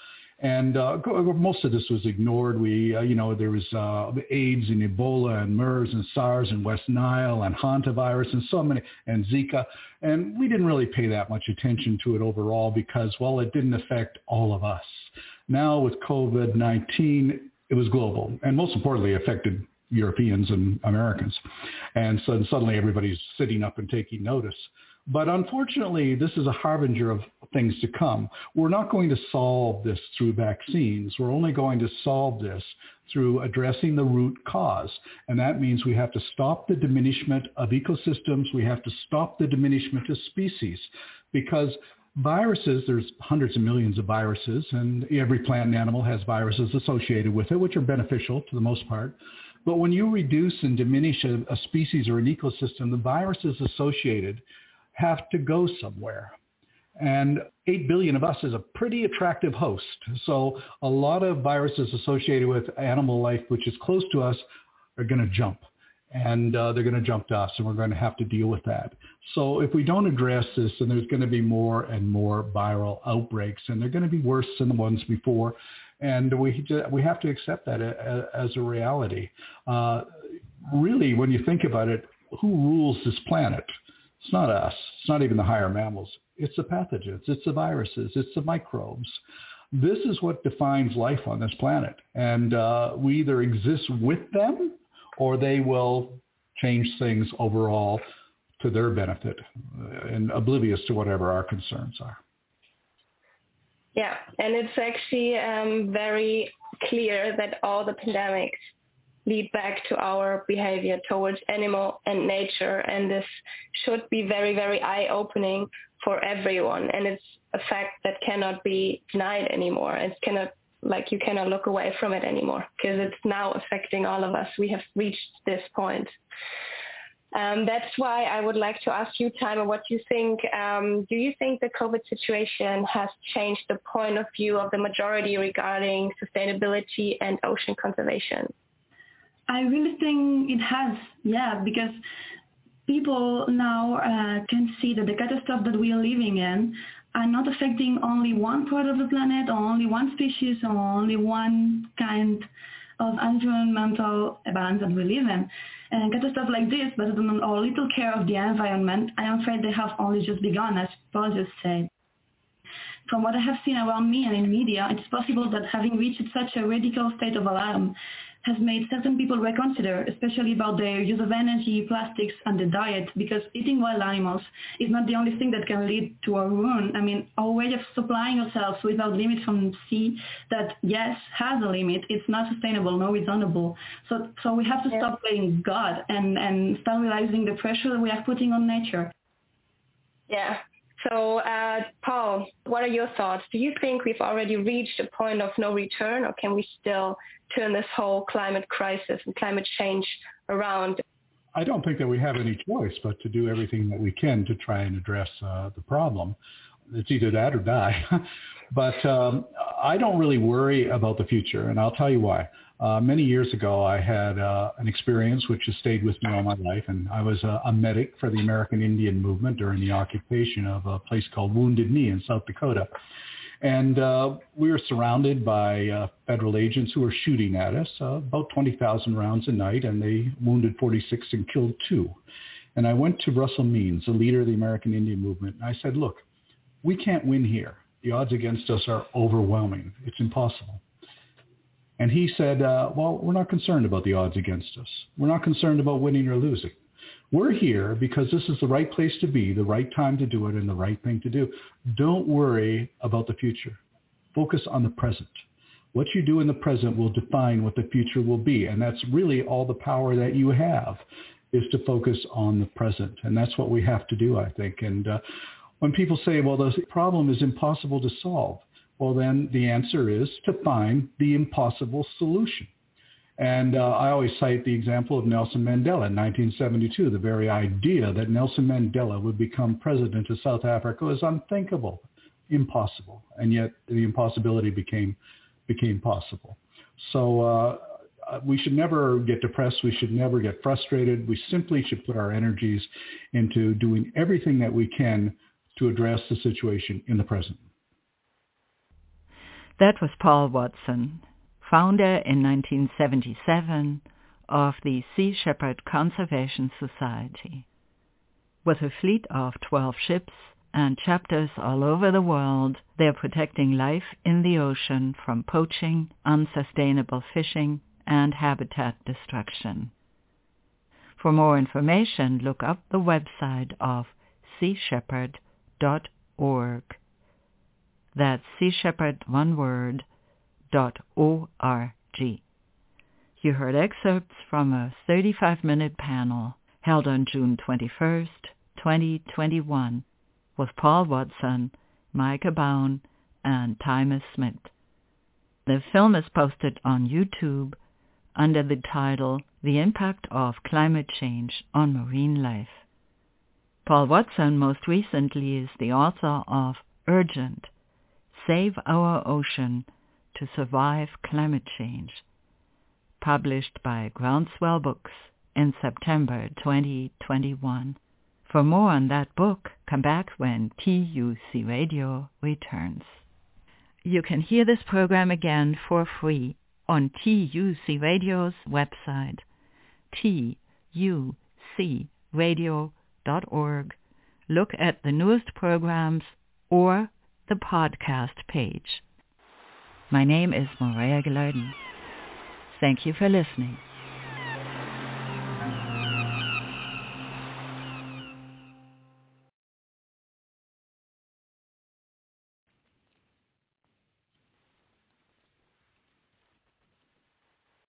And uh, most of this was ignored. We, uh, you know, there was uh, AIDS and Ebola and MERS and SARS and West Nile and hantavirus and so many, and Zika. And we didn't really pay that much attention to it overall because, well, it didn't affect all of us. Now with COVID nineteen, it was global, and most importantly, affected Europeans and Americans. And so suddenly everybody's sitting up and taking notice. But unfortunately, this is a harbinger of things to come. We're not going to solve this through vaccines. We're only going to solve this through addressing the root cause. And that means we have to stop the diminishment of ecosystems. We have to stop the diminishment of species, because viruses, there's hundreds of millions of viruses, and every plant and animal has viruses associated with it, which are beneficial to the most part. But when you reduce and diminish a, a species or an ecosystem, the viruses associated have to go somewhere. And eight billion of us is a pretty attractive host. So a lot of viruses associated with animal life, which is close to us, are going to jump. And uh, they're going to jump to us, and we're going to have to deal with that. So if we don't address this, then there's going to be more and more viral outbreaks, and they're going to be worse than the ones before. And we we have to accept that as a reality. Uh, really, when you think about it, who rules this planet? It's not us. It's not even the higher mammals. It's the pathogens. It's the viruses. It's the microbes. This is what defines life on this planet. And uh, we either exist with them, or they will change things overall to their benefit and oblivious to whatever our concerns are. Yeah, and it's actually um, very clear that all the pandemics lead back to our behavior towards animal and nature, and this should be very, very eye-opening for everyone. And it's a fact that cannot be denied anymore. It cannot, like you cannot look away from it anymore, because it's now affecting all of us. We have reached this point. Um, that's why I would like to ask you, Taima, what you think. Um, do you think the COVID situation has changed the point of view of the majority regarding sustainability and ocean conservation? I really think it has, yeah, because people now uh, can see that the catastrophe that we are living in are not affecting only one part of the planet or only one species or only one kind of environmental balance that we live in. And catastrophes like this, but on our little care of the environment, I am afraid they have only just begun, as Paul just said. From what I have seen around me and in media, it's possible that having reached such a radical state of alarm has made certain people reconsider, especially about their use of energy, plastics, and the diet, because eating wild animals is not the only thing that can lead to our ruin. I mean, our way of supplying ourselves without limit from sea that, yes, has a limit, it's not sustainable, nor reasonable. So so we have to yeah. stop playing God and, and start realizing the pressure that we are putting on nature. Yeah. So, uh, Paul, what are your thoughts? Do you think we've already reached a point of no return, or can we still turn this whole climate crisis and climate change around? I don't think that we have any choice but to do everything that we can to try and address uh, the problem. It's either that or die. But um, I don't really worry about the future, and I'll tell you why. Uh, many years ago, I had uh, an experience which has stayed with me all my life, and I was a, a medic for the American Indian movement during the occupation of a place called Wounded Knee in South Dakota. And uh, we were surrounded by uh, federal agents who were shooting at us, uh, about twenty thousand rounds a night, and they wounded forty-six and killed two. And I went to Russell Means, the leader of the American Indian movement, and I said, look, we can't win here. The odds against us are overwhelming. It's impossible. And he said, uh, well, we're not concerned about the odds against us. We're not concerned about winning or losing. We're here because this is the right place to be, the right time to do it, and the right thing to do. Don't worry about the future. Focus on the present. What you do in the present will define what the future will be. And that's really all the power that you have, is to focus on the present. And that's what we have to do, I think. And uh, when people say, well, the problem is impossible to solve, well, then the answer is to find the impossible solution. And uh, I always cite the example of Nelson Mandela in nineteen seventy-two. The very idea that Nelson Mandela would become president of South Africa was unthinkable, impossible. And yet the impossibility became became possible. So uh, we should never get depressed. We should never get frustrated. We simply should put our energies into doing everything that we can to address the situation in the present. That was Paul Watson, founder in nineteen seventy-seven of the Sea Shepherd Conservation Society. With a fleet of twelve ships and chapters all over the world, they're protecting life in the ocean from poaching, unsustainable fishing, and habitat destruction. For more information, look up the website of sea shepherd dot org. That's Sea Shepherd, one word, dot O R G. You heard excerpts from a thirty-five minute panel held on June twenty-first, twenty twenty-one, with Paul Watson, Micah Bown, and Thomas Smith. The film is posted on YouTube under the title The Impact of Climate Change on Marine Life. Paul Watson most recently is the author of Urgent: Save Our Ocean to Survive Climate Change, published by Groundswell Books in September twenty twenty-one. For more on that book, come back when T U C Radio returns. You can hear this program again for free on T U C Radio's website, T U C radio dot org. Look at the newest programs or the podcast page. My name is Maria Gelarden. Thank you for listening.